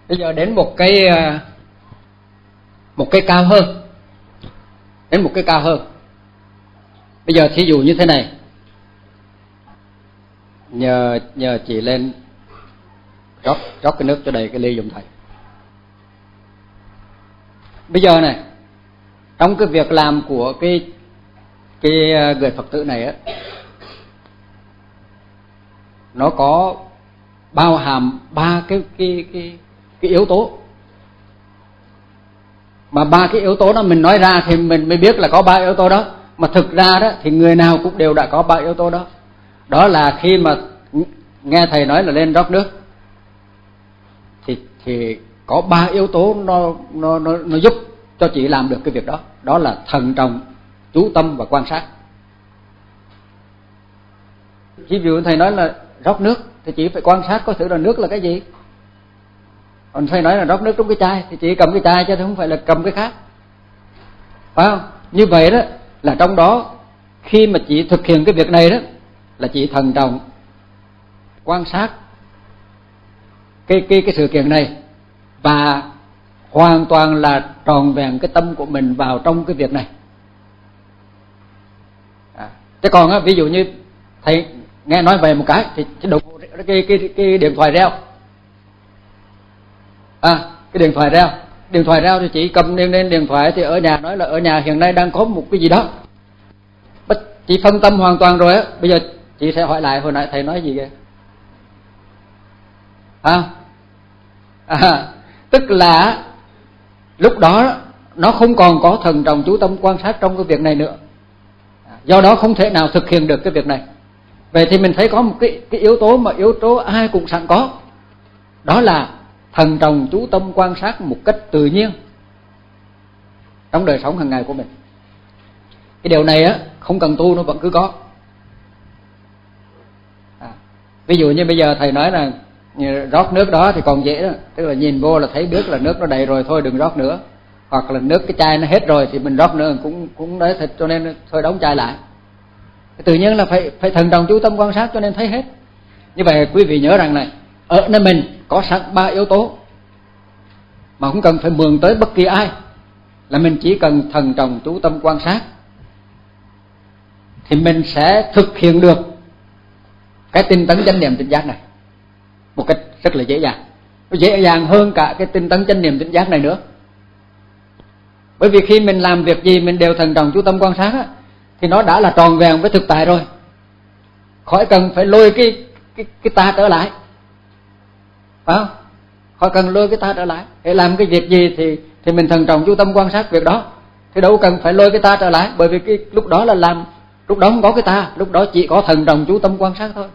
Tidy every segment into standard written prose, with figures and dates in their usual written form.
Bây giờ đến một cái cao hơn. Đến một cái cao hơn. Bây giờ thí dụ như thế này. Nhờ chị lên rót cái nước cho đầy cái ly giùm thầy. Bây giờ này, trong cái việc làm của cái người Phật tử này á, nó có bao hàm ba cái yếu tố. Mà ba cái yếu tố đó mình nói ra thì mình mới biết là có ba yếu tố đó. Mà thực ra đó thì người nào cũng đều đã có ba yếu tố đó. Đó là khi mà nghe thầy nói là lên rót nước thì có ba yếu tố nó giúp cho chị làm được cái việc đó. Đó là thận trọng, chú tâm và quan sát. Ví dụ thầy nói là rót nước thì chị phải quan sát có thử là nước là cái gì. Còn thầy nói là rót nước trong cái chai thì chị cầm cái chai chứ không phải là cầm cái khác, phải không? Như vậy đó là trong đó khi mà chị thực hiện cái việc này đó là chị thận trọng quan sát cái sự kiện này và hoàn toàn là tròn vẹn cái tâm của mình vào trong cái việc này. Chứ còn á, ví dụ như thầy nghe nói về một cái thì cái điện thoại reo. Cái điện thoại reo thì chị cầm lên điện thoại thì ở nhà nói là ở nhà hiện nay đang có một cái gì đó. Chị phân tâm hoàn toàn rồi á. Bây giờ chị sẽ hỏi lại hồi nãy thầy nói gì kìa. Tức là lúc đó nó không còn có thận trọng chú tâm quan sát trong cái việc này nữa. Do đó không thể nào thực hiện được cái việc này. Vậy thì mình thấy có một cái yếu tố mà yếu tố ai cũng sẵn có. Đó là thận trọng chú tâm quan sát một cách tự nhiên trong đời sống hàng ngày của mình. Cái điều này á không cần tu nó vẫn cứ có. Ví dụ như bây giờ thầy nói là rót nước đó thì còn dễ đó, tức là nhìn vô là thấy biết là nước nó đầy rồi, thôi đừng rót nữa. Hoặc là nước cái chai nó hết rồi thì mình rót nữa cũng đấy, cho nên thôi đóng chai lại. Tự nhiên là phải thận trọng chú tâm quan sát cho nên thấy hết. Như vậy quý vị nhớ rằng này, ở nơi mình có sẵn ba yếu tố mà không cần phải mượn tới bất kỳ ai, là mình chỉ cần thận trọng chú tâm quan sát thì mình sẽ thực hiện được cái tinh tấn chánh niệm tỉnh giác này một cách rất là dễ dàng. Nó dễ dàng hơn cả cái tinh tấn chánh niệm tỉnh giác này nữa. Bởi vì khi mình làm việc gì mình đều thận trọng chú tâm quan sát á, thì nó đã là tròn vẹn với thực tại rồi. Khỏi cần phải lôi cái ta trở lại, phải không? Khỏi cần lôi cái ta trở lại. Để làm cái việc gì thì mình thận trọng chú tâm quan sát việc đó, thì đâu cần phải lôi cái ta trở lại. Bởi vì cái lúc đó là làm, lúc đó không có cái ta, lúc đó chỉ có thận trọng chú tâm quan sát thôi.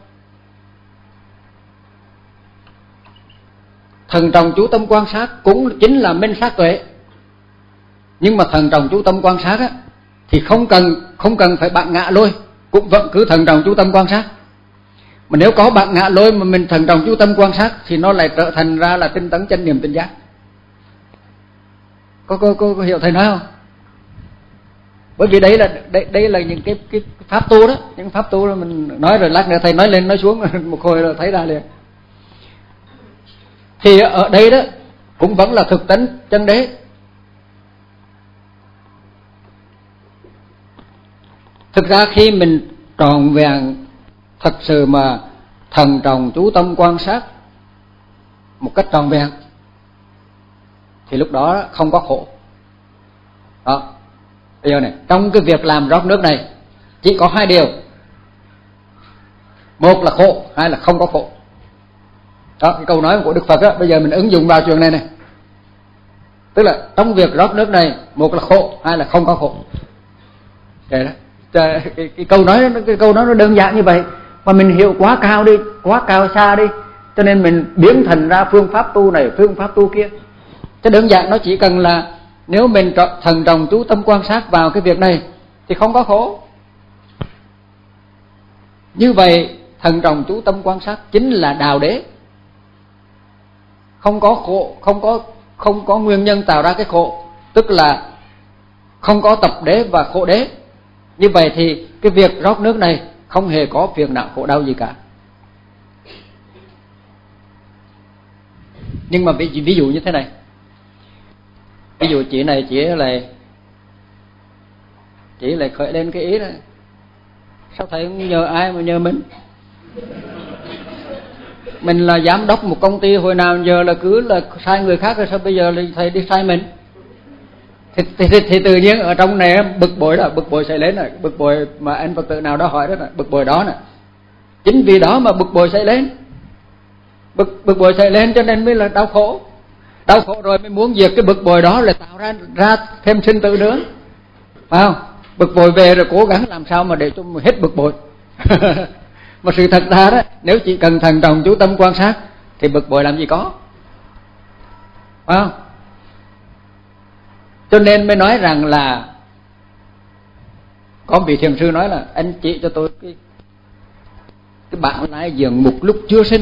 Thận trọng chú tâm quan sát cũng chính là minh sát tuệ. Nhưng mà thận trọng chú tâm quan sát á, thì không cần phải bạn ngã lôi, cũng vẫn cứ thận trọng chú tâm quan sát. Mà nếu có bạn ngã lôi mà mình thận trọng chú tâm quan sát thì nó lại trở thành ra là tinh tấn chánh niệm tỉnh giác. Có hiểu thầy nói không? Bởi vì đây là những cái pháp tu đó, những pháp tu đó mình nói rồi lát nữa thầy nói lên nói xuống một hồi rồi thấy ra liền. Thì ở đây đó cũng vẫn là thực tánh chân đế. Thực ra khi mình tròn vẹn thật sự mà thận trọng chú tâm quan sát một cách tròn vẹn thì lúc đó không có khổ. Đó. Bây giờ này, trong cái việc làm rót nước này chỉ có hai điều. Một là khổ, hai là không có khổ. Đó, cái câu nói của Đức Phật đó, bây giờ mình ứng dụng vào chuyện này này. Tức là trong việc rót nước này, một là khổ, hai là không có khổ. Vậy đó. Cái câu nói nó đơn giản như vậy mà mình hiểu quá cao đi, quá cao xa đi, cho nên mình biến thành ra phương pháp tu này, phương pháp tu kia. Chứ đơn giản nó chỉ cần là nếu mình thận trọng chú tâm quan sát vào cái việc này thì không có khổ. Như vậy thận trọng chú tâm quan sát chính là đạo đế. Không có khổ, không có nguyên nhân tạo ra cái khổ, tức là không có tập đế và khổ đế. Như vậy thì cái việc rót nước này không hề có phiền não khổ đau gì cả. Nhưng mà ví dụ như thế này, ví dụ chị này chị lại khởi lên cái ý là sao thầy không nhờ ai mà nhờ mình? Mình là giám đốc một công ty, hồi nào giờ là cứ là sai người khác, rồi sao bây giờ là thầy đi sai mình? Thì tự nhiên ở trong này bực bội xảy lên rồi, bực bội mà anh Phật tử nào đó hỏi đó là bực bội đó nè. Chính vì đó mà bực bội xảy lên, bực bội xảy lên cho nên mới là đau khổ rồi mới muốn diệt cái bực bội đó, là tạo ra thêm sinh tử nữa, phải không? Bực bội về rồi cố gắng làm sao mà để cho hết bực bội. Mà sự thật ra đó, nếu chỉ cần thận trọng chú tâm quan sát thì bực bội làm gì có, phải không? Cho nên mới nói rằng là có vị thiền sư nói là anh chỉ cho tôi cái bản lái giường mục lúc chưa sinh.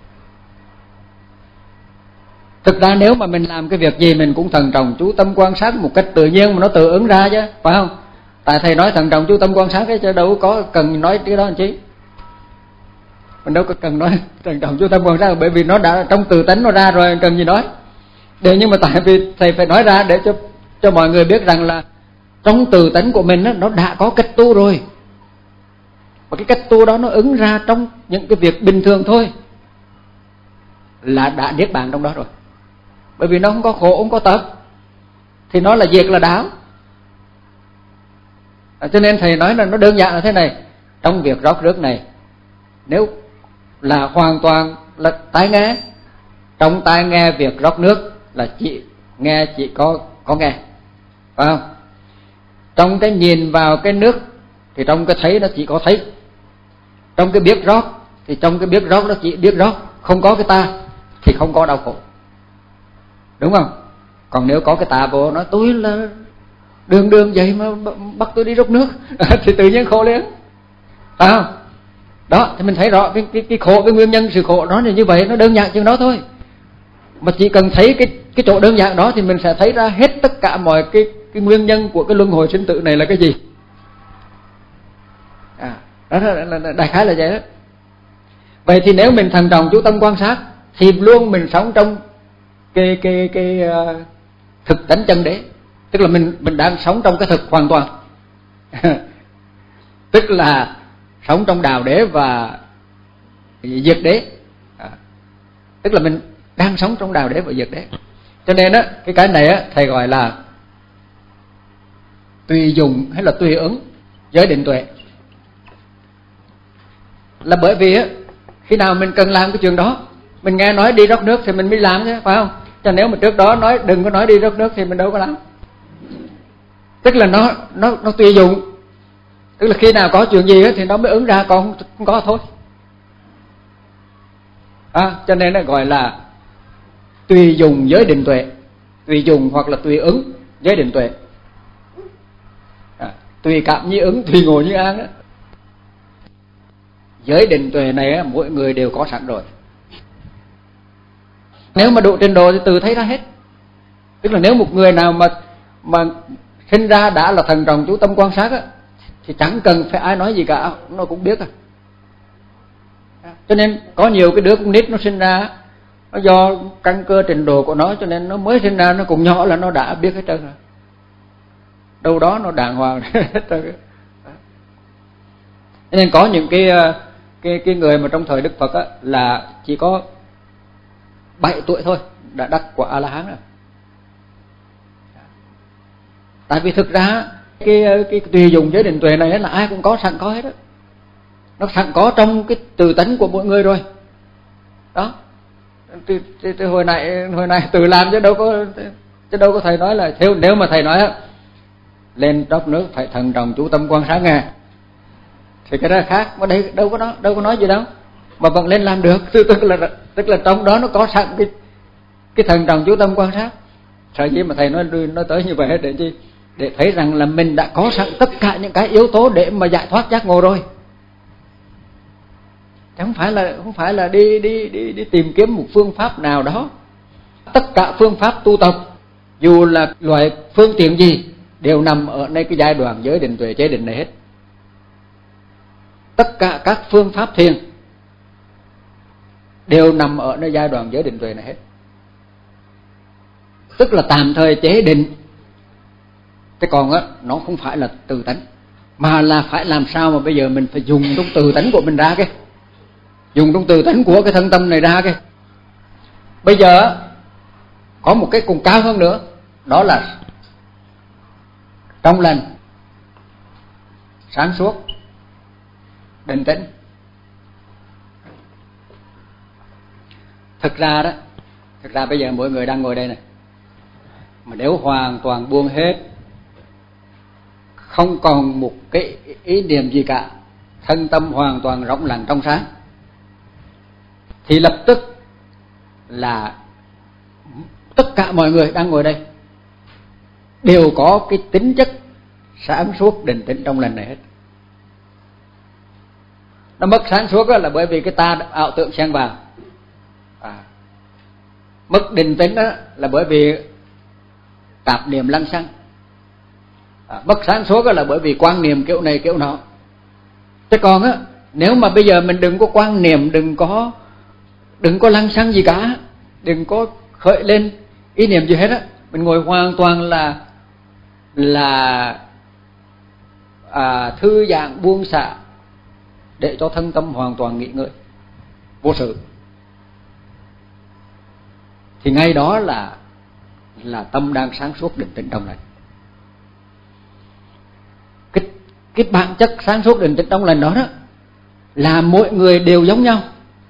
Thực ra nếu mà mình làm cái việc gì mình cũng thận trọng chú tâm quan sát một cách tự nhiên mà nó tự ứng ra chứ, phải không? Tại thầy nói thận trọng chú tâm quan sát cái chứ đâu có cần nói cái đó làm chi. Mình đâu có cần nói thận trọng chú tâm quan sát, bởi vì nó đã trong tự tánh nó ra rồi, cần gì nói. Nhưng mà tại vì thầy phải nói ra để cho mọi người biết rằng là trong tự tánh của mình đó, nó đã có cách tu rồi. Và cái cách tu đó nó ứng ra trong những cái việc bình thường thôi là đã niết bàn trong đó rồi. Bởi vì nó không có khổ, không có tập, thì nó là diệt là đạo. Cho nên thầy nói là nó đơn giản là thế này. Trong việc rót nước này, nếu là hoàn toàn là tai nghe, trong tai nghe việc rót nước là chỉ có nghe, phải không? Trong cái nhìn vào cái nước thì trong cái thấy nó chỉ có thấy. Trong cái biết rót thì trong cái biết rót nó chỉ biết rót, không có cái ta thì không có đau khổ, đúng không? Còn nếu có cái ta vô nói tôi là đường vậy mà bắt tôi đi rót nước thì tự nhiên khổ liền, phải không? Đó, thì mình thấy rõ cái khổ, cái nguyên nhân sự khổ nó là như vậy, nó đơn giản chừng đó thôi. Mà chỉ cần thấy cái chỗ đơn giản đó thì mình sẽ thấy ra hết tất cả mọi cái nguyên nhân của cái luân hồi sinh tử này là cái gì. Đó là đại khái là vậy đó. Vậy thì nếu mình thận trọng chú tâm quan sát thì luôn mình sống trong cái thực tánh chân đế, tức là mình đang sống trong cái thực hoàn toàn. Tức là sống trong đạo đế và diệt đế. Tức là mình đang sống trong đạo đế và diệt đế. Cho nên á, cái này á thầy gọi là tùy dụng hay là tùy ứng giới định tuệ. Là bởi vì á, khi nào mình cần làm cái chuyện đó, mình nghe nói đi rót nước thì mình mới làm chứ, phải không? Cho nếu mà trước đó nói đừng có nói đi rót nước thì mình đâu có làm. Tức là nó tùy dụng. Tức là khi nào có chuyện gì thì nó mới ứng ra, còn không có thôi. Cho nên nó gọi là tùy dùng giới định tuệ. Tùy dùng hoặc là tùy ứng giới định tuệ. Tùy cảm như ứng, tùy ngộ như an đó. Giới định tuệ này mỗi người đều có sẵn rồi. Nếu mà độ trình độ thì tự thấy ra hết. Tức là nếu một người nào mà sinh ra đã là thần trọng chú tâm quan sát á, thì chẳng cần phải ai nói gì cả, nó cũng biết. Cho nên có nhiều cái đứa con nít nó sinh ra, nó do căn cơ trình độ của nó, cho nên nó mới sinh ra nó cũng nhỏ là nó đã biết hết trơn rồi. Đâu đó nó đàng hoàng hết trơn. Cho nên có những cái người mà trong thời Đức Phật á, là chỉ có 7 tuổi thôi đã đắc quả A-la-hán rồi. Tại vì thực ra cái tùy dụng giới định tuệ này là ai cũng có sẵn có hết á. Nó sẵn có trong cái tự tánh của mỗi người rồi. Đó. Từ hồi này tự làm chứ đâu có thầy nói là nếu mà thầy nói á, lên rót nước phải thận trọng chú tâm quan sát nghe, thì cái đó khác. Mà đây đâu có nói gì đâu, mà vẫn lên làm được. Tức là trong đó nó có sẵn cái thận trọng chú tâm quan sát. Sở dĩ mà thầy nói tới như vậy để chi? Để thấy rằng là mình đã có sẵn tất cả những cái yếu tố để mà giải thoát giác ngộ rồi. Chứ không phải là đi tìm kiếm một phương pháp nào đó. Tất cả phương pháp tu tập, dù là loại phương tiện gì, đều nằm ở nơi cái giai đoạn giới định tuệ chế định này hết. Tất cả các phương pháp thiền đều nằm ở nơi giai đoạn giới định tuệ này hết. tức là tạm thời chế định. Thế còn á, nó không phải là từ tánh, mà là phải làm sao mà bây giờ mình phải dùng trong từ tánh của mình ra cái, dùng trong từ tánh của cái thân tâm này ra cái. Bây giờ có một cái cùng cao hơn nữa, đó là trong lành, sáng suốt, định tĩnh. Thực ra bây giờ mỗi người đang ngồi đây này, mà nếu hoàn toàn buông hết, không còn một cái ý niệm gì cả, thân tâm hoàn toàn rộng lặng trong sáng, thì lập tức là tất cả mọi người đang ngồi đây đều có cái tính chất sáng suốt định tĩnh trong lành này hết. Nó mất sáng suốt là bởi vì cái ta ảo tưởng xen vào, mất định tĩnh đó là bởi vì tạp niệm lăng xăng, mất sáng suốt là bởi vì quan niệm kiểu này kiểu nọ. Thế còn á, nếu mà bây giờ mình đừng có quan niệm, đừng có lăng xăng gì cả, đừng có khởi lên ý niệm gì hết á, mình ngồi hoàn toàn là thư giãn buông xả, để cho thân tâm hoàn toàn nghỉ ngơi vô sự, thì ngay đó là tâm đang sáng suốt định tĩnh trong lành. Cái bản chất sáng suốt định tĩnh trong lành đó là mỗi người đều giống nhau.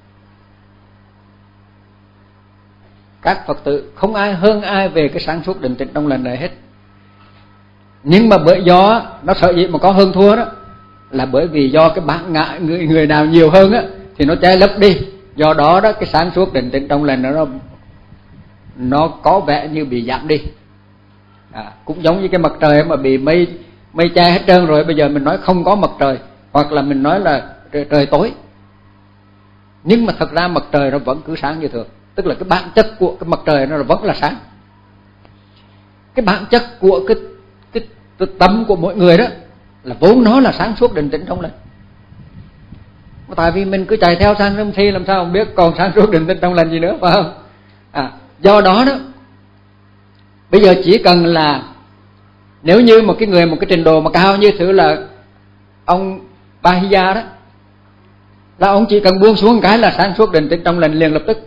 Các Phật tử không ai hơn ai về cái sáng suốt định tĩnh trong lành này hết. Nhưng mà bởi do nó sợ gì mà có hơn thua đó, là bởi vì do cái bản ngã người nào nhiều hơn á thì nó che lấp đi. Do đó cái sáng suốt định tĩnh trong lành nó có vẻ như bị giảm đi. Cũng giống như cái mặt trời mà bị mây che hết trơn rồi, bây giờ mình nói không có mặt trời, hoặc là mình nói là trời tối, nhưng mà thật ra mặt trời nó vẫn cứ sáng như thường. Tức là cái bản chất của cái mặt trời nó vẫn là sáng. Cái bản chất của cái tâm của mỗi người đó là vốn nó là sáng suốt định tĩnh trong lành. Tại vì mình cứ chạy theo sang thi, làm sao không biết còn sáng suốt định tĩnh trong lành gì nữa, phải không? Do đó bây giờ chỉ cần là, nếu như một cái người một cái trình độ mà cao như thử là ông Bahiya đó, là ông chỉ cần buông xuống cái là sáng suốt định tĩnh trong lành liền lập tức,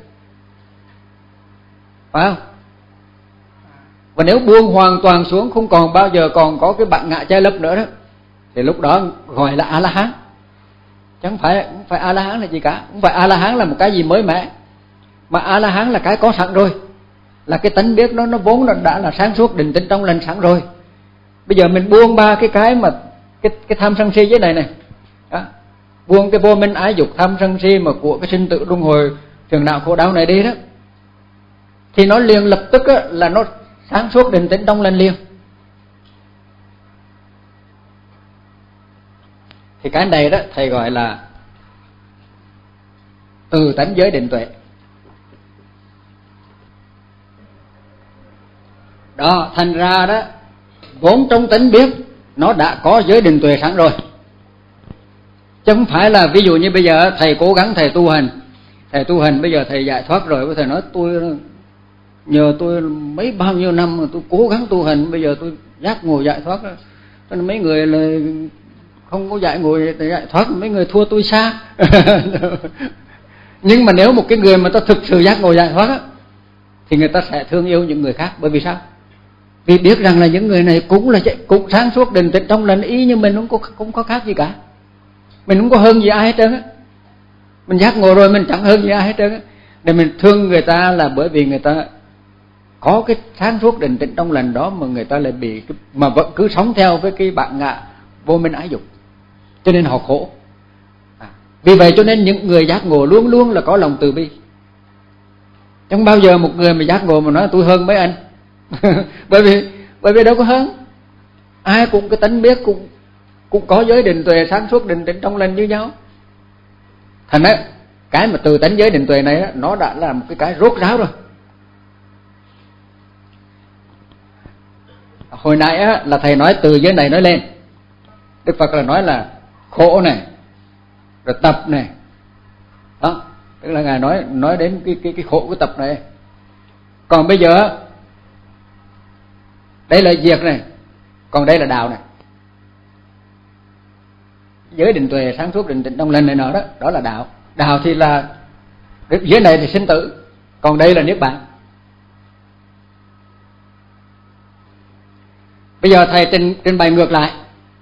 phải không? Và nếu buông hoàn toàn xuống, không còn bao giờ còn có cái bản ngã che lấp nữa đó, thì lúc đó gọi là A-la-hán. Chứ không phải A-la-hán là gì cả. Không phải A-la-hán là một cái gì mới mẻ, mà A-la-hán là cái có sẵn rồi, là cái tánh biết nó vốn đã là sáng suốt định tĩnh trong lành sẵn rồi. Bây giờ mình buông ba cái mà cái tham sân si dưới này đó, buông cái vô minh ái dục tham sân si mà của cái sinh tử luân hồi trường não khổ đau này đi đó, thì nó liền lập tức là nó sáng suốt định tĩnh trong lành liền. Thì cái này đó thầy gọi là từ tánh giới định tuệ. Đó, thành ra đó, vốn trong tánh biết nó đã có giới định tuệ sẵn rồi. Chứ không phải là ví dụ như bây giờ thầy cố gắng thầy tu hành bây giờ thầy giải thoát rồi, thầy nói tôi nhờ tôi bao nhiêu năm mà tôi cố gắng tu hành, bây giờ tôi giác ngộ giải thoát đó. Cho nên mấy người là không có giải thoát, mấy người thua tôi xa. Nhưng mà nếu một cái người mà ta thực sự giác ngộ giải thoát đó, thì người ta sẽ thương yêu những người khác. Bởi vì sao? Vì biết rằng là những người này cũng sáng suốt định tĩnh trong lành ý như mình, không có khác gì cả. Mình không có hơn gì ai hết trơn á. Mình giác ngộ rồi mình chẳng hơn gì ai hết trơn á. Để mình thương người ta là bởi vì người ta có cái sáng suốt định tĩnh trong lành đó, mà người ta lại bị mà vẫn cứ sống theo với cái bản ngã vô minh ái dục, cho nên họ khổ. Vì vậy cho nên những người giác ngộ luôn luôn là có lòng từ bi. Chẳng bao giờ một người mà giác ngộ mà nói tôi hơn mấy anh. bởi vì đâu có hơn. Ai cũng cái tánh biết, cũng có giới định tuệ sáng suốt định tĩnh trong lành như nhau. Thành ra cái mà từ tánh giới định tuệ này nó đã là một cái rốt ráo rồi. Hồi nãy là thầy nói từ giới này nói lên, Đức Phật là nói là khổ này, rồi tập này, đó, tức là ngài nói đến cái khổ của tập này. Còn bây giờ Đây là diệt này, còn đây là đạo này. Giới định tuệ, sáng suốt, định tĩnh, trong lành này nọ đó, đó là đạo. Đạo thì là dưới này thì sinh tử, còn đây là niết bàn. Bây giờ thầy trình bày ngược lại,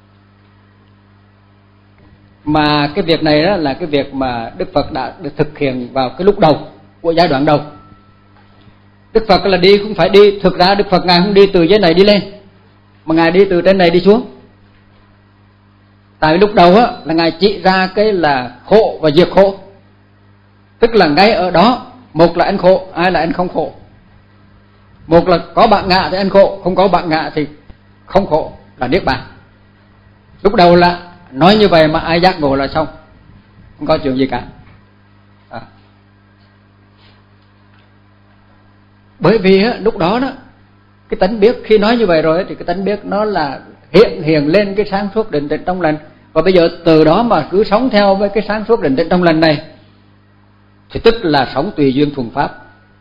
mà cái việc này đó là cái việc mà Đức Phật đã được thực hiện vào cái lúc đầu của giai đoạn đầu. Đức Phật là đi không phải đi, thực ra Đức Phật Ngài không đi từ dưới này đi lên, mà Ngài đi từ trên này đi xuống. Tại lúc đầu á là Ngài chỉ ra cái là khổ và diệt khổ, tức là ngay ở đó, một là anh khổ, hai là anh không khổ. Một là có bạn ngạ thì anh khổ, không có bạn ngạ thì không khổ, là niết bàn. Lúc đầu là nói như vậy mà ai giác ngộ là xong, không có chuyện gì cả. Bởi vì á, lúc đó đó cái tánh biết, khi nói như vậy rồi thì cái tánh biết nó là hiện lên cái sáng suốt định tĩnh trong lành. Và bây giờ từ đó mà cứ sống theo với cái sáng suốt định tĩnh trong lành này thì tức là sống tùy duyên thuần pháp.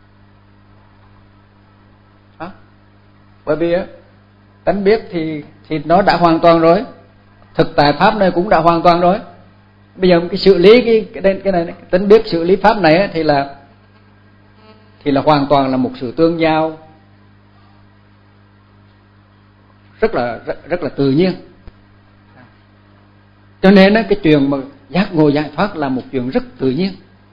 Bởi vì á, tánh biết thì nó đã hoàn toàn rồi, thực tại pháp này cũng đã hoàn toàn rồi. Bây giờ cái xử lý cái này, tánh biết xử lý pháp này thì là hoàn toàn là một sự tương giao rất là tự nhiên. Cho nên cái chuyện mà giác ngộ giải thoát là một chuyện rất tự nhiên,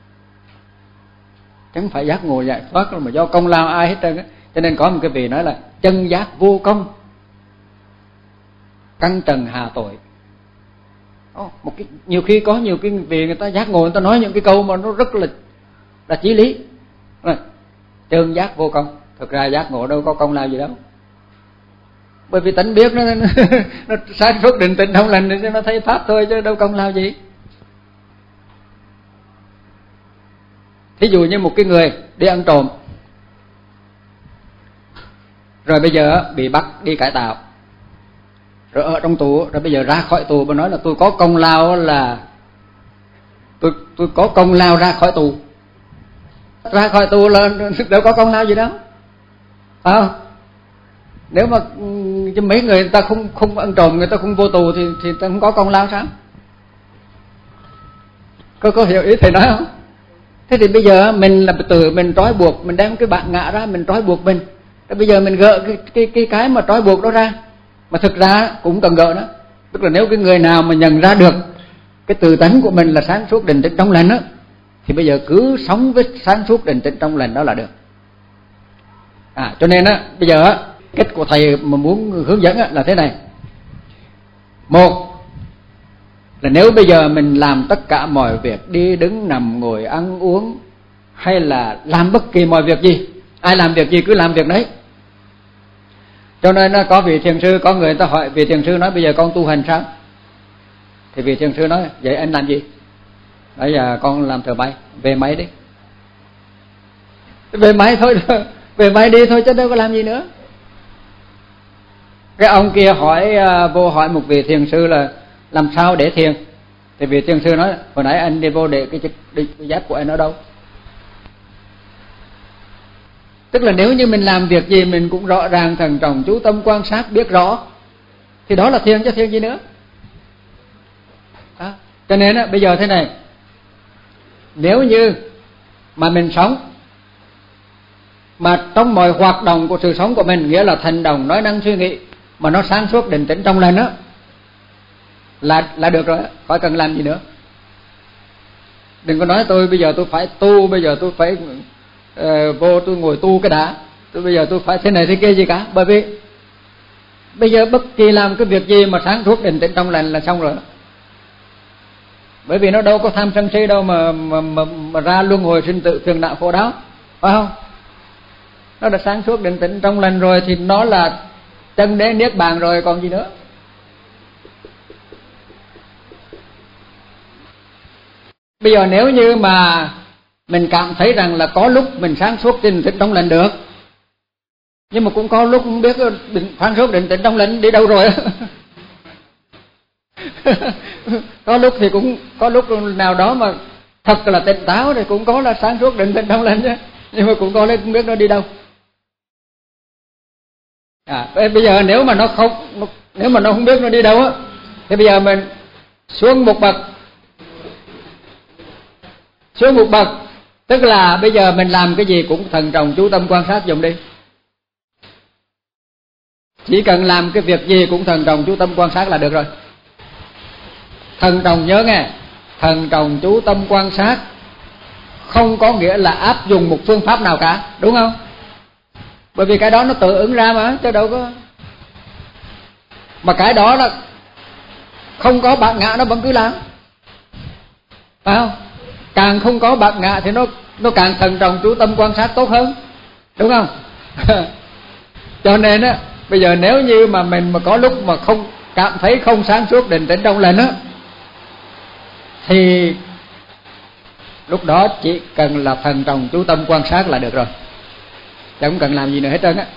chẳng phải giác ngộ giải thoát mà do công lao ai hết trơn á. Cho nên có một cái vị nói là chân giác vô công, căn trần hà tội. Nhiều khi có nhiều cái vị người ta giác ngộ, người ta nói những cái câu mà nó rất là chí lý. Chân giác vô công, thực ra giác ngộ đâu có công lao gì đâu. Bởi vì tánh biết nó sáng suốt định tĩnh không lành thì nó thấy pháp thôi chứ đâu công lao gì. Thí dụ như một cái người đi ăn trộm, rồi bây giờ bị bắt đi cải tạo, rồi ở trong tù, rồi bây giờ ra khỏi tù mà nói là tôi có công lao, là tôi có công lao ra khỏi tù. Ra khỏi tù là đâu có công lao gì đâu, phải không? Nếu mà cho mấy người ta không ăn trộm, người ta không vô tù thì ta không có công lao sao? Có hiểu ý thầy nói không? Thế thì bây giờ mình là tự mình trói buộc, mình đem cái bạn ngạ ra mình trói buộc mình. Thế bây giờ mình gỡ cái mà trói buộc đó ra, mà thực ra cũng cần gỡ đó. Tức là nếu cái người nào mà nhận ra được cái tự tánh của mình là sáng suốt định tĩnh trong lành đó, thì bây giờ cứ sống với sáng suốt định tĩnh trong lành đó là được. Cho nên á, bây giờ á, cách của thầy mà muốn hướng dẫn á, là thế này. Một là nếu bây giờ mình làm tất cả mọi việc, đi đứng nằm ngồi ăn uống, hay là làm bất kỳ mọi việc gì, ai làm việc gì cứ làm việc đấy. Cho nên có vị thiền sư, có người ta hỏi vị thiền sư, nói bây giờ con tu hành sao? Thì vị thiền sư nói vậy anh làm gì? Bây giờ con làm thợ bay, về máy đi. Về máy thôi, về máy đi thôi chứ đâu có làm gì nữa. Cái ông kia vô hỏi một vị thiền sư là làm sao để thiền. Thì vị thiền sư nói hồi nãy anh đi vô để cái dép của anh ở đâu. Tức là nếu như mình làm việc gì mình cũng rõ ràng, thận trọng, chú tâm quan sát, biết rõ, thì đó là thiền chứ thiền gì nữa. Cho nên bây giờ thế này, nếu như mà mình sống mà trong mọi hoạt động của sự sống của mình, nghĩa là hành động, nói năng, suy nghĩ mà nó sáng suốt định tĩnh trong lành đó, là được rồi, khỏi cần làm gì nữa. Đừng có nói tôi bây giờ tôi phải tu, bây giờ tôi phải vô tôi ngồi tu cái đã, bây giờ tôi phải thế này thế kia gì cả. Bởi vì bây giờ bất kỳ làm cái việc gì mà sáng suốt định tĩnh trong lành là xong rồi. Bởi vì nó đâu có tham sân si đâu mà ra luân hồi sinh tử phiền não khổ đau, phải không? Nó đã sáng suốt định tĩnh trong lành rồi thì nó là chân đế niết bàn rồi, còn gì nữa. Bây giờ nếu như mà mình cảm thấy rằng là có lúc mình sáng suốt định tĩnh trong lành được, nhưng mà cũng có lúc không biết sáng suốt định tĩnh trong lành đi đâu rồi. Có lúc thì cũng có lúc nào đó mà thật là tỉnh táo thì cũng có là sáng suốt định tĩnh trong lành chứ, nhưng mà cũng có lúc không biết nó đi đâu. Bây giờ nếu mà nó không biết nó đi đâu á, thì bây giờ mình xuống một bậc, tức là bây giờ mình làm cái gì cũng thận trọng chú tâm quan sát dùng đi. Chỉ cần làm cái việc gì cũng thận trọng chú tâm quan sát là được rồi. Thận trọng nhớ nghe, thận trọng chú tâm quan sát không có nghĩa là áp dụng một phương pháp nào cả, đúng không? Bởi vì cái đó nó tự ứng ra mà, chứ đâu có. Mà cái đó là không có bản ngã nó vẫn cứ làm, phải không? Càng không có bản ngã thì nó càng thận trọng chú tâm quan sát tốt hơn, đúng không? Cho nên á, bây giờ nếu như mà mình mà có lúc mà không cảm thấy không sáng suốt định tĩnh trong lành á, thì lúc đó chỉ cần là thận trọng chú tâm quan sát là được rồi, chẳng cần làm gì nữa hết trơn á.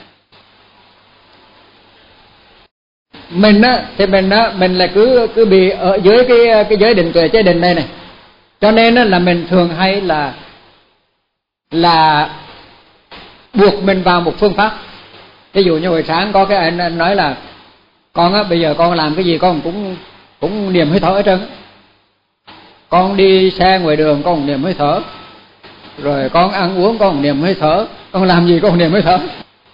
Mình á thì mình là cứ bị ở dưới cái giới định tuệ chế định đây này, cho nên á là mình thường hay là buộc mình vào một phương pháp. Ví dụ như hồi sáng có cái anh nói là con á, bây giờ con làm cái gì con cũng niệm hơi thở hết trơn. Con đi xe ngoài đường con niệm hơi thở, rồi con ăn uống con niệm hơi thở, con làm gì con niệm hơi thở.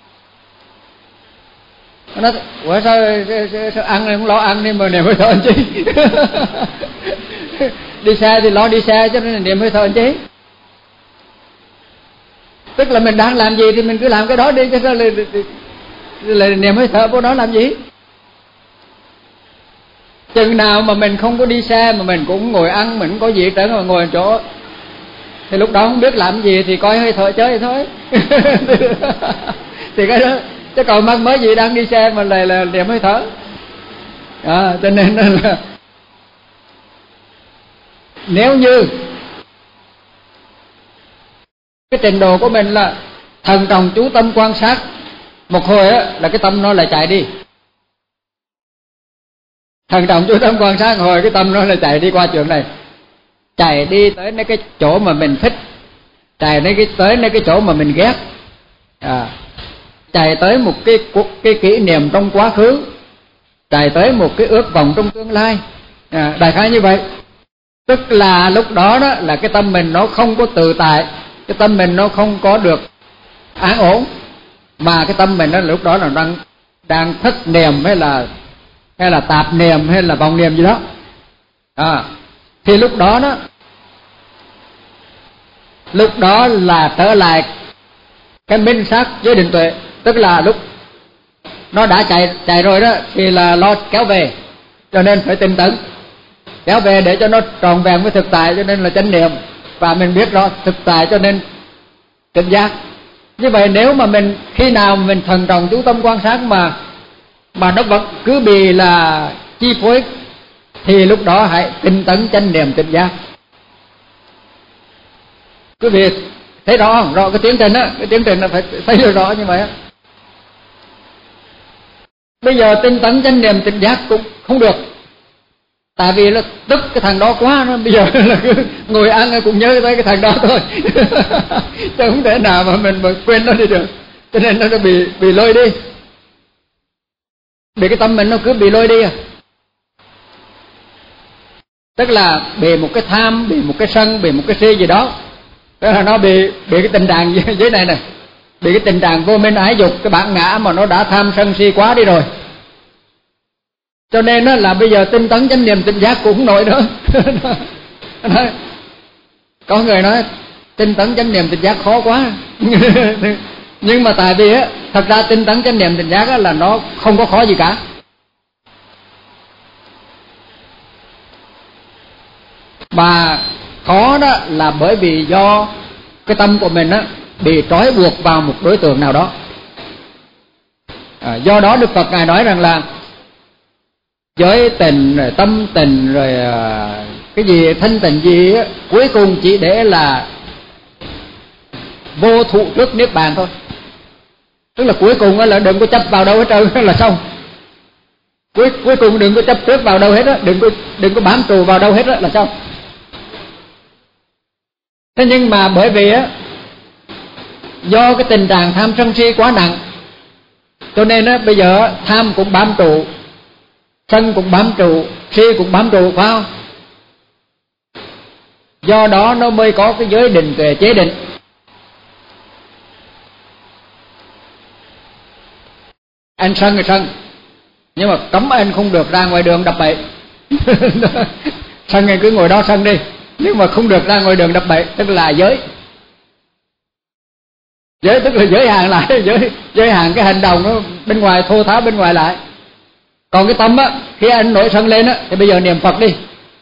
Nó nói sao ăn không lo ăn đi mà niệm hơi thở anh chi. Đi xe thì lo đi xe cho nên là niệm hơi thở anh chi. Tức là mình đang làm gì thì mình cứ làm cái đó đi, chứ là niệm hơi thở vô đó làm gì. Chừng nào mà mình không có đi xe mà mình cũng ngồi ăn, mình cũng có gì trở mà ngồi chỗ, thì lúc đó không biết làm gì thì coi hơi thở chơi thôi. Thì cái đó, chứ còn mắc mới gì đang đi xe mà là niệm hơi thở. Cho nên là nếu như cái trình độ của mình là thần trọng chú tâm quan sát, một hồi á là cái tâm nó lại chạy đi. Thần trọng chú tâm quan sát hồi cái tâm nó lại chạy đi qua chuyện này, chạy đi tới cái chỗ mà mình thích, chạy tới cái chỗ mà mình ghét, chạy tới một cái kỷ niệm trong quá khứ, chạy tới một cái ước vọng trong tương lai, đại khái như vậy. Tức là lúc đó đó là cái tâm mình nó không có tự tại, cái tâm mình nó không có được an ổn, mà cái tâm mình nó lúc đó là đang thất niệm hay là tạp niệm hay là vọng niệm gì đó. Thì lúc đó là trở lại cái minh sát giới định tuệ, tức là lúc nó đã chạy rồi đó thì là lo kéo về, cho nên phải tinh tấn kéo về để cho nó tròn vẹn với thực tại, cho nên là chánh niệm, và mình biết rõ thực tại cho nên tỉnh giác. Như vậy nếu mà mình khi nào mình thần trọng chú tâm quan sát mà nó vẫn cứ bị là chi phối, thì lúc đó hãy tinh tấn chánh niệm tỉnh giác. Quý vị thấy rõ không? Rõ cái tiến trình á, cái tiến trình là phải thấy rõ như vậy á. Bây giờ tinh tấn chánh niệm tỉnh giác cũng không được, tại vì nó tức cái thằng đó quá, nó bây giờ là cứ ngồi ăn cũng nhớ tới cái thằng đó thôi. Chứ không thể nào mà mình quên nó đi được, cho nên nó bị lôi đi, bị cái tâm mình nó cứ bị lôi đi. Tức là bị một cái tham, bị một cái sân, bị một cái si gì đó, tức là nó bị cái tình trạng dưới này bị cái tình trạng vô minh ái dục, cái bản ngã mà nó đã tham sân si quá đi rồi. Cho nên đó là bây giờ tinh tấn chánh niệm tỉnh giác cũng không nổi nữa. Có người nói tinh tấn chánh niệm tỉnh giác khó quá. Nhưng mà tại vì á, thật ra tinh tấn chánh niệm tỉnh giác á là nó không có khó gì cả. Mà khó đó là bởi vì do cái tâm của mình á bị trói buộc vào một đối tượng nào đó. Do đó Đức Phật Ngài nói rằng là giới tình rồi tâm tình rồi cái gì thanh tịnh gì á, cuối cùng chỉ để là vô thụ trước niết bàn thôi. Tức là cuối cùng là đừng có chấp vào đâu hết trơn là xong. Cuối cùng đừng có chấp trước vào đâu hết á, đừng có bám trụ vào đâu hết á là xong. Thế nhưng mà bởi vì á do cái tình trạng tham sân si quá nặng, Cho nên á, bây giờ tham cũng bám trụ, sân cũng bám trụ, si cũng bám trụ, phải không? Do đó nó mới có cái giới định tuệ chế định. Anh sân thì sân, nhưng mà cấm anh không được ra ngoài đường đập bậy. Sân anh cứ ngồi đó sân đi, nhưng mà không được ra ngoài đường đập bậy, tức là giới. Giới tức là giới hạn lại, giới hạn cái hành động nó bên ngoài, thô tháo bên ngoài lại. Còn cái tâm á, khi anh nổi sân lên á, thì bây giờ niệm Phật đi.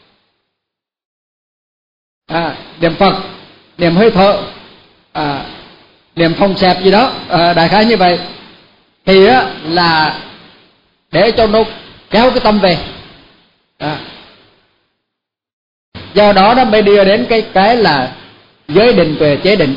Niệm Phật, niệm hơi thở, niệm phòng xẹp gì đó, đại khái như vậy. Thì á là để cho nó kéo cái tâm về. Do đó nó mới đưa đến cái là giới định tuệ chế định.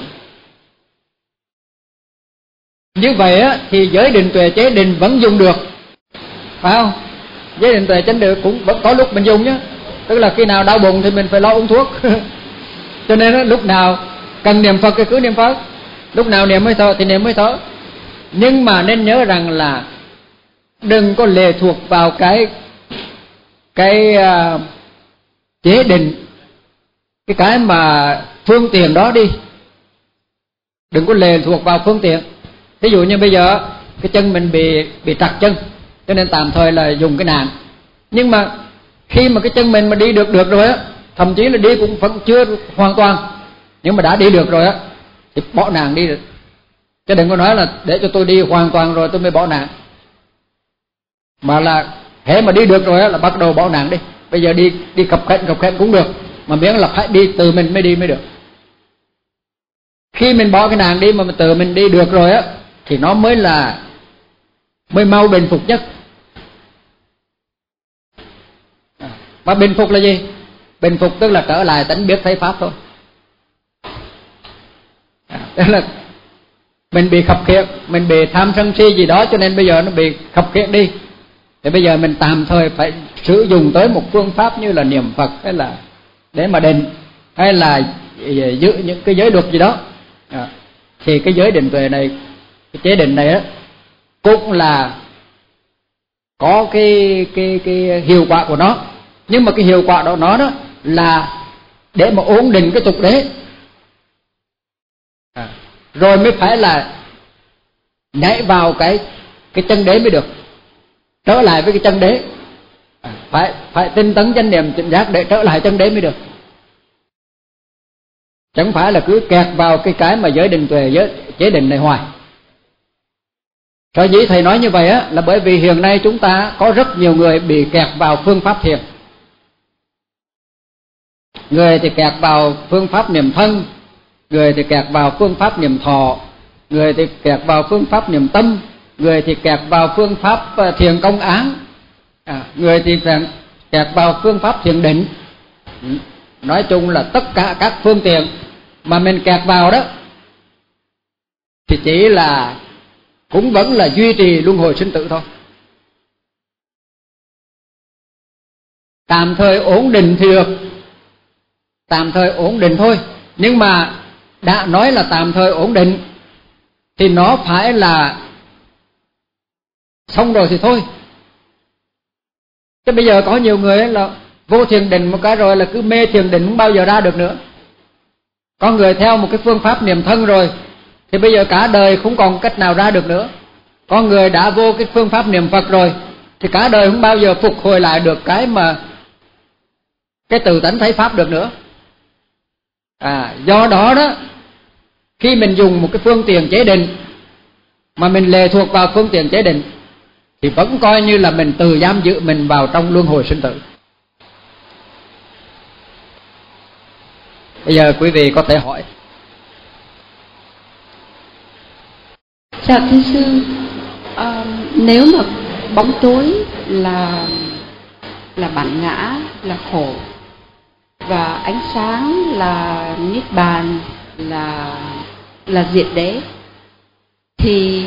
Như vậy á thì giới định tuệ chế định vẫn dùng được, phải không? Giới định tuệ chế định cũng vẫn có lúc mình dùng nhé. Tức là khi nào đau bụng thì mình phải lo uống thuốc. Cho nên á, lúc nào cần niệm Phật thì cứ niệm Phật, lúc nào niệm hơi thở thì niệm hơi thở. Nhưng mà nên nhớ rằng là đừng có lệ thuộc vào cái chế định, cái mà phương tiện đó đi. Đừng có lệ thuộc vào phương tiện. Ví dụ như bây giờ cái chân mình bị trật chân, cho nên tạm thời là dùng cái nạn. Nhưng mà khi mà cái chân mình mà đi được rồi á, thậm chí là đi cũng vẫn chưa hoàn toàn, nhưng mà đã đi được rồi á, thì bỏ nạn đi được. Chứ đừng có nói là để cho tôi đi hoàn toàn rồi tôi mới bỏ nạn. Mà là hễ mà đi được rồi á là bắt đầu bỏ nạn đi. Bây giờ đi cập khệnh cũng được, mà miễn là phải đi từ mình mới đi mới được. Khi mình bỏ cái nạn đi mà từ mình đi được rồi á, thì nó mới mau bình phục nhất. Mà bình phục là gì? Bình phục tức là trở lại tánh biết thấy pháp thôi. Tức là mình bị khập khiễng, mình bị tham sân si gì đó, cho nên bây giờ nó bị khập khiễng đi. Thì bây giờ mình tạm thời phải sử dụng tới một phương pháp như là niệm Phật, hay là để mà định, hay là giữ những cái giới luật gì đó. Thì cái giới định tuệ này, cái chế định này á, cũng là có cái hiệu quả của nó. Nhưng mà cái hiệu quả đó nó đó là để mà ổn định cái tục đế, rồi mới phải là nhảy vào cái chân đế mới được, trở lại với cái chân đế. Phải tinh tấn chánh niệm tỉnh giác để trở lại chân đế mới được. Chẳng phải là cứ kẹt vào cái mà giới định tuệ, giới chế định này hoài. Sở dĩ thầy nói như vậy á là bởi vì hiện nay chúng ta có rất nhiều người bị kẹt vào phương pháp thiền. Người thì kẹt vào phương pháp niệm thân, người thì kẹt vào phương pháp niệm thọ, người thì kẹt vào phương pháp niệm tâm, người thì kẹt vào phương pháp thiền công án, người thì kẹt vào phương pháp thiền định. Nói chung là tất cả các phương tiện mà mình kẹt vào đó thì chỉ là cũng vẫn là duy trì luân hồi sinh tử thôi. Tạm thời ổn định thì được, tạm thời ổn định thôi. Nhưng mà đã nói là tạm thời ổn định thì nó phải là xong rồi thì thôi. Chứ bây giờ có nhiều người là vô thiền định một cái rồi là cứ mê thiền định không bao giờ ra được nữa. Có người theo một cái phương pháp niệm thân rồi thì bây giờ cả đời không còn cách nào ra được nữa. Có người đã vô cái phương pháp niệm Phật rồi thì cả đời không bao giờ phục hồi lại được cái tự tánh thấy pháp được nữa. Do đó đó, khi mình dùng một cái phương tiện chế định mà mình lệ thuộc vào phương tiện chế định thì vẫn coi như là mình tự giam giữ mình vào trong luân hồi sinh tử. Bây giờ quý vị có thể hỏi. Dạ thưa sư, nếu mà bóng tối là bản ngã, là khổ, và ánh sáng là niết bàn, là diệt đế, thì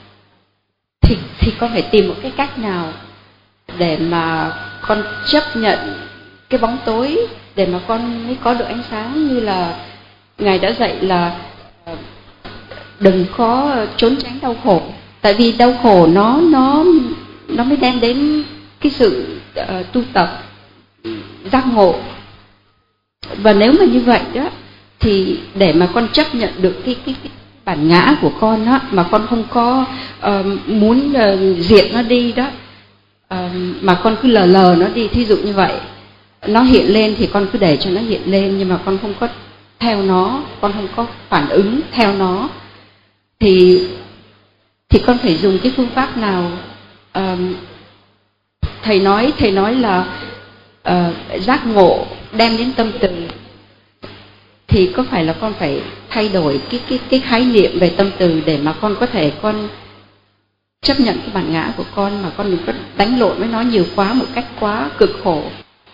con phải tìm một cái cách nào để mà con chấp nhận cái bóng tối, để mà con mới có được ánh sáng. Như là Ngài đã dạy là đừng có trốn tránh đau khổ, Tại vì đau khổ nó mới đem đến cái sự tu tập giác ngộ. Và nếu mà như vậy đó, thì để mà con chấp nhận được cái bản ngã của con á, mà con không có muốn diệt nó đi đó, mà con cứ lờ nó đi, thí dụ như vậy, nó hiện lên thì con cứ để cho nó hiện lên, nhưng mà con không có theo nó, con không có phản ứng theo nó, thì con phải dùng cái phương pháp nào? Thầy nói là giác ngộ đem đến tâm từ, thì có phải là con phải thay đổi cái khái niệm về tâm từ để mà con có thể con chấp nhận cái bản ngã của con, mà con đừng có đánh lộn với nó nhiều quá, một cách quá cực khổ.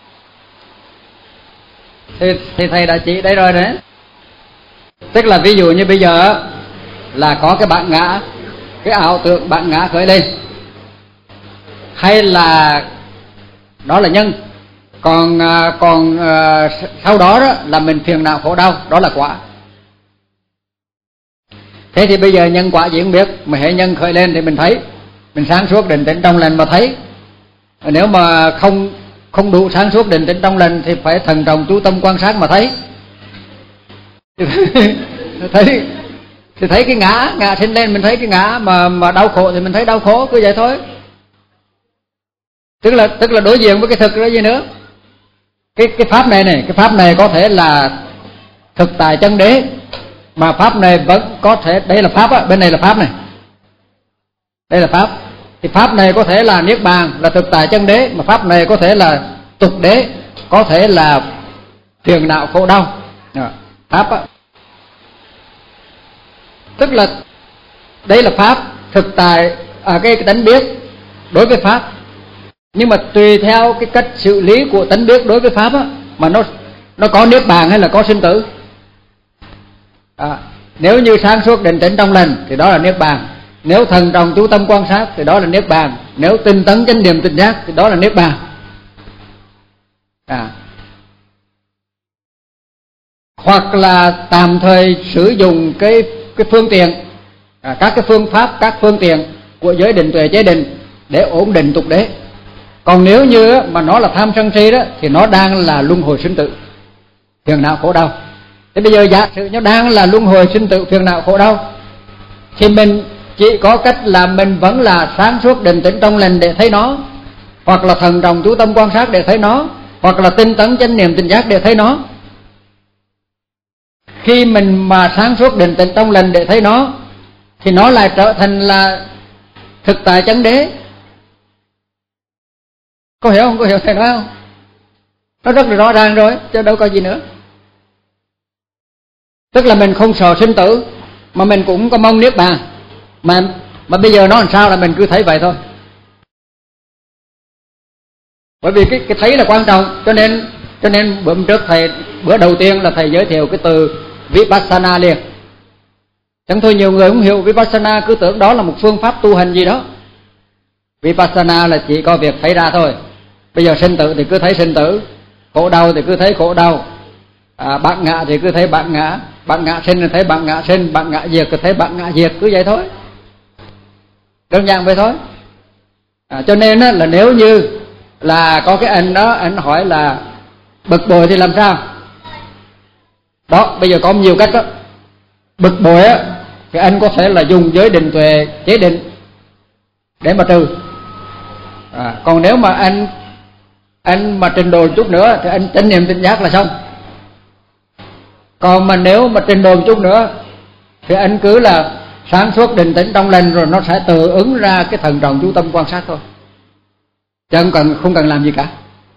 Thì thầy đã chỉ đấy rồi đấy. Tức là ví dụ như bây giờ là có cái bản ngã, cái ảo tưởng bản ngã khởi lên, hay là đó là nhân, còn sau đó là mình phiền não khổ đau, đó là quả. Thế thì bây giờ nhân quả gì không biết, mà hệ nhân khởi lên thì mình thấy, mình sáng suốt định tĩnh trong lành mà thấy. Nếu mà không đủ sáng suốt định tĩnh trong lành thì phải thần trọng chú tâm quan sát mà thấy. Thì thấy cái ngã sinh lên, mình thấy cái ngã, mà đau khổ thì mình thấy đau khổ, cứ vậy thôi. Tức là đối diện với cái thực đó gì nữa. Cái pháp này, cái pháp này có thể là thực tại chân đế, mà pháp này vẫn có thể, đây là pháp á, bên này là pháp này, đây là pháp, thì pháp này có thể là niết bàn, là thực tại chân đế, mà pháp này có thể là tục đế, có thể là phiền não khổ đau. Pháp á, tức là đây là pháp thực tại, cái tánh biết đối với pháp. Nhưng mà tùy theo cái cách xử lý của tánh biết đối với pháp á, mà nó có niết bàn hay là có sinh tử. Nếu như sáng suốt định tĩnh trong lành thì đó là niết bàn, nếu thần trọng chú tâm quan sát thì đó là niết bàn, nếu tinh tấn chánh niệm tỉnh giác thì đó là niết bàn. Hoặc là tạm thời sử dụng cái phương tiện, các cái phương pháp, các phương tiện của giới định tuệ chế định để ổn định tục đế. Còn nếu như mà nó là tham sân si đó, thì nó đang là luân hồi sinh tử, phiền não khổ đau. Thế bây giờ giả sử nó đang là luân hồi sinh tử, phiền não khổ đau, thì mình chỉ có cách là mình vẫn là sáng suốt định tĩnh trong lành để thấy nó, hoặc là thần trọng chú tâm quan sát để thấy nó, hoặc là tinh tấn chánh niệm tỉnh giác để thấy nó. Khi mình mà sáng suốt định tĩnh trong lành để thấy nó, thì nó lại trở thành là thực tại chân đế. Có hiểu không? Có hiểu thầy nói không? Nó rất là rõ ràng rồi, chứ đâu có gì nữa. Tức là mình không sợ sinh tử, mà mình cũng có mong niết bàn. Mà bây giờ nó làm sao là mình cứ thấy vậy thôi. Bởi vì cái thấy là quan trọng, cho nên bữa đầu tiên là thầy giới thiệu cái từ Vipassana liền. Chẳng thôi nhiều người không hiểu Vipassana, cứ tưởng đó là một phương pháp tu hành gì đó. Vipassana là chỉ có việc thấy ra thôi. Bây giờ sinh tử thì cứ thấy sinh tử, khổ đau thì cứ thấy khổ đau, bản ngã thì cứ thấy bản ngã sinh thì thấy bản ngã sinh, bản ngã diệt thì thấy bản ngã diệt, cứ vậy thôi. Đơn giản vậy thôi. Cho nên là nếu như là có cái anh đó, anh hỏi là bực bội thì làm sao? Đó, bây giờ có nhiều cách đó. Bực bội á, thì anh có thể là dùng giới định tuệ chế định để mà trừ. Còn nếu mà anh mà trình độ chút nữa thì anh chánh niệm tỉnh giác là xong. Còn mà nếu mà trình độ một chút nữa thì anh cứ là sáng suốt định tĩnh trong lành, rồi nó sẽ tự ứng ra cái thần trọng chú tâm quan sát thôi, chứ không cần làm gì cả.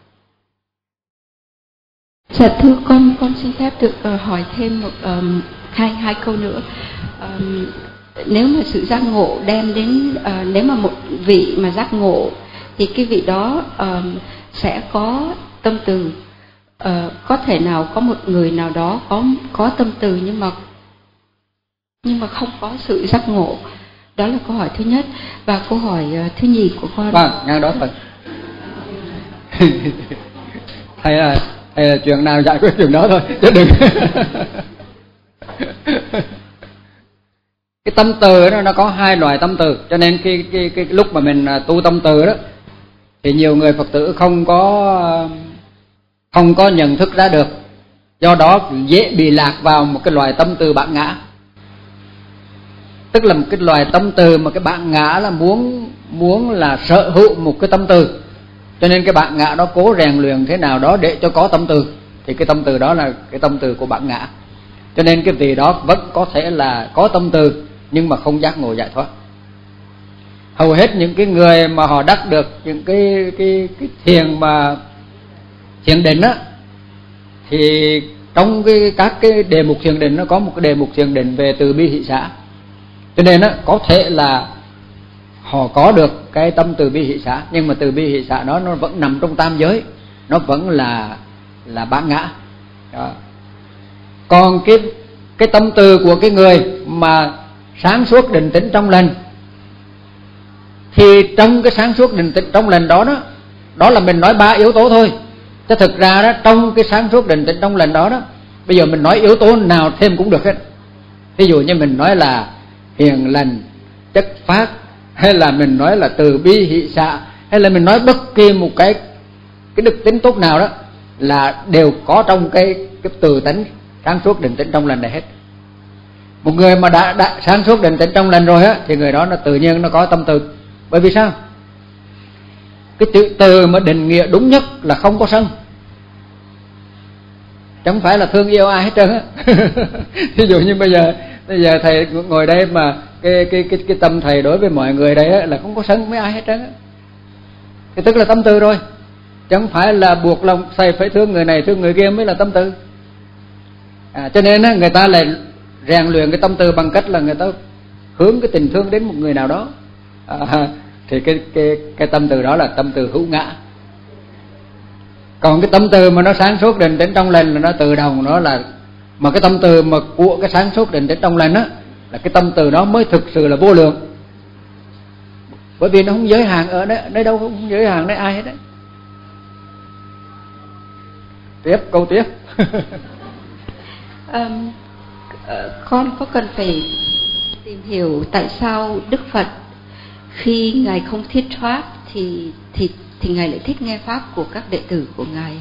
Dạ thưa con xin phép được hỏi thêm một hai câu nữa. Nếu mà sự giác ngộ đem đến, nếu mà một vị mà giác ngộ thì cái vị đó sẽ có tâm từ. Có thể nào có một người nào đó có tâm từ nhưng mà không có sự giác ngộ. Đó là câu hỏi thứ nhất. Và câu hỏi thứ nhì của con. Vâng, ngang đó thôi. Thầy là chuyện nào giải quyết chuyện đó thôi, chứ đừng. Cái tâm từ đó nó có hai loại tâm từ, cho nên cái lúc mà mình tu tâm từ đó thì nhiều người Phật tử không có nhận thức ra được, do đó dễ bị lạc vào một cái loại tâm từ bản ngã. Tức là một cái loài tâm từ mà cái bản ngã là muốn là sở hữu một cái tâm từ, cho nên cái bản ngã đó cố rèn luyện thế nào đó để cho có tâm từ, thì cái tâm từ đó là cái tâm từ của bản ngã. Cho nên cái vị đó vẫn có thể là có tâm từ nhưng mà không giác ngộ giải thoát. Hầu hết những cái người mà họ đắc được những cái thiền mà thiền định á, thì trong các cái đề mục thiền định nó có một cái đề mục thiền định về từ bi hỷ xả. Cho nên á, có thể là họ có được cái tâm từ bi hỷ xả, nhưng mà từ bi hỷ xả nó vẫn nằm trong tam giới, nó vẫn là bản ngã đó. Còn cái tâm từ của cái người mà sáng suốt định tĩnh trong lành, thì trong cái sáng suốt định tĩnh trong lành đó là mình nói 3 yếu tố thôi, chứ thực ra đó trong cái sáng suốt định tĩnh trong lành đó bây giờ mình nói yếu tố nào thêm cũng được hết. Ví dụ như mình nói là hiền lành chất phát, hay là mình nói là từ bi hỷ xả, hay là mình nói bất kỳ một cái đức tính tốt nào đó là đều có trong cái từ tánh sáng suốt định tĩnh trong lành này hết. Một người mà đã sáng suốt định tĩnh trong lành rồi á, thì người đó nó tự nhiên nó có tâm từ. Bởi vì sao? Cái chữ từ mà định nghĩa đúng nhất là không có sân, chẳng phải là thương yêu ai hết trơn á. Ví dụ như bây giờ thầy ngồi đây mà cái tâm thầy đối với mọi người đây á, là không có sân với ai hết trơn á, thì tức là tâm từ rồi, chẳng phải là buộc lòng thầy phải thương người này thương người kia mới là tâm từ. Cho nên á, người ta lại rèn luyện cái tâm từ bằng cách là người ta hướng cái tình thương đến một người nào đó, thì cái tâm từ đó là tâm từ hữu ngã. Còn cái tâm từ mà nó sáng suốt định tĩnh trong lành là nó tự động, nó là mà cái tâm từ mà của cái sáng suốt định tĩnh trong lành á, là cái tâm từ đó mới thực sự là vô lượng, bởi vì nó không giới hạn ở nơi đâu, không giới hạn nơi ai hết đấy. Câu tiếp. Con có cần phải tìm hiểu tại sao Đức Phật khi Ngài không thuyết pháp thì Ngài lại thích nghe pháp của các đệ tử của Ngài?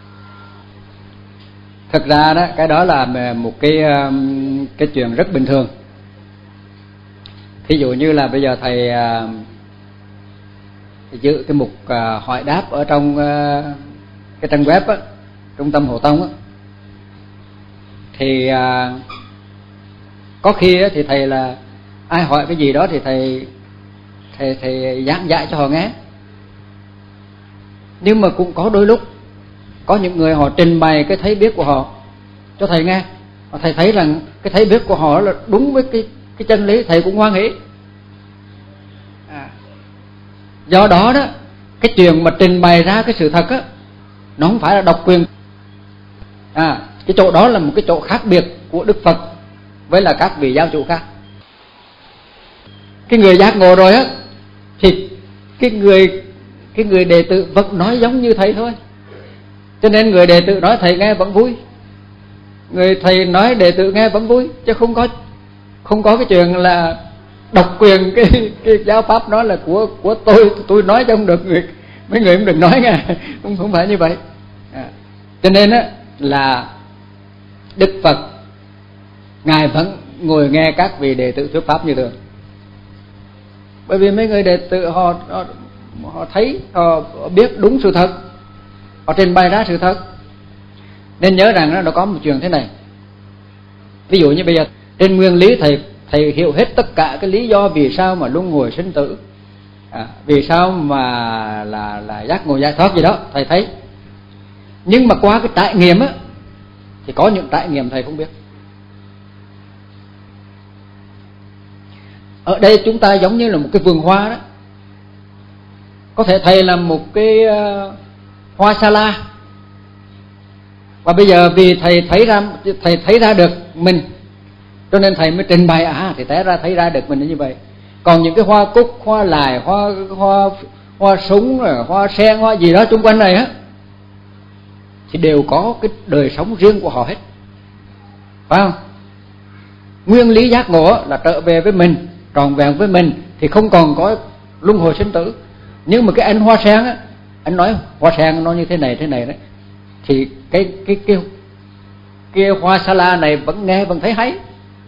Thật ra đó, cái đó là một cái chuyện rất bình thường. Thí dụ như là bây giờ thầy giữ cái mục hỏi đáp ở trong cái trang web á, Trung tâm Hộ Tông á, thì có khi á, thì thầy là ai hỏi cái gì đó thì thầy giảng dạy cho họ nghe. Nhưng mà cũng có đôi lúc có những người họ trình bày cái thấy biết của họ cho thầy nghe, và thầy thấy rằng cái thấy biết của họ là đúng với cái chân lý, thầy cũng hoan hỷ. Do đó đó, cái chuyện mà trình bày ra cái sự thật á, nó không phải là độc quyền. Cái chỗ đó là một cái chỗ khác biệt của Đức Phật với là các vị giáo chủ khác. Cái người giác ngộ rồi á, thì cái người đệ tử vẫn nói giống như thầy thôi, cho nên người đệ tử nói thầy nghe vẫn vui, người thầy nói đệ tử nghe vẫn vui, chứ không có cái chuyện là độc quyền cái giáo pháp đó là của tôi nói cho không được, mấy người không được nói nghe. Không phải như vậy. Cho nên á là Đức Phật Ngài vẫn ngồi nghe các vị đệ tử thuyết pháp như thường, bởi vì mấy người đệ tử họ thấy, họ biết đúng sự thật, họ trình bày ra sự thật. Nên nhớ rằng nó có một chuyện thế này. Ví dụ như bây giờ trên nguyên lý thầy hiểu hết tất cả cái lý do vì sao mà luân hồi sinh tử, vì sao mà là giác ngộ giải thoát gì đó thầy thấy. Nhưng mà qua cái trải nghiệm á, thì có những trải nghiệm thầy không biết. Ở đây chúng ta giống như là một cái vườn hoa đó. Có thể thầy là một cái hoa sa la, và bây giờ vì thầy thấy ra được mình, cho nên thầy mới trình bày thì thấy ra được mình như vậy. Còn những cái hoa cúc, hoa lài, hoa súng, hoa sen, hoa gì đó xung quanh này á, thì đều có cái đời sống riêng của họ hết, phải không? nguyên lý giác ngộ là trở về với mình, trọn vẹn với mình, thì không còn có luân hồi sinh tử. Nhưng mà cái anh hoa sen á, anh nói hoa sen nó như thế này đấy, thì cái hoa sa la này vẫn nghe vẫn thấy hay,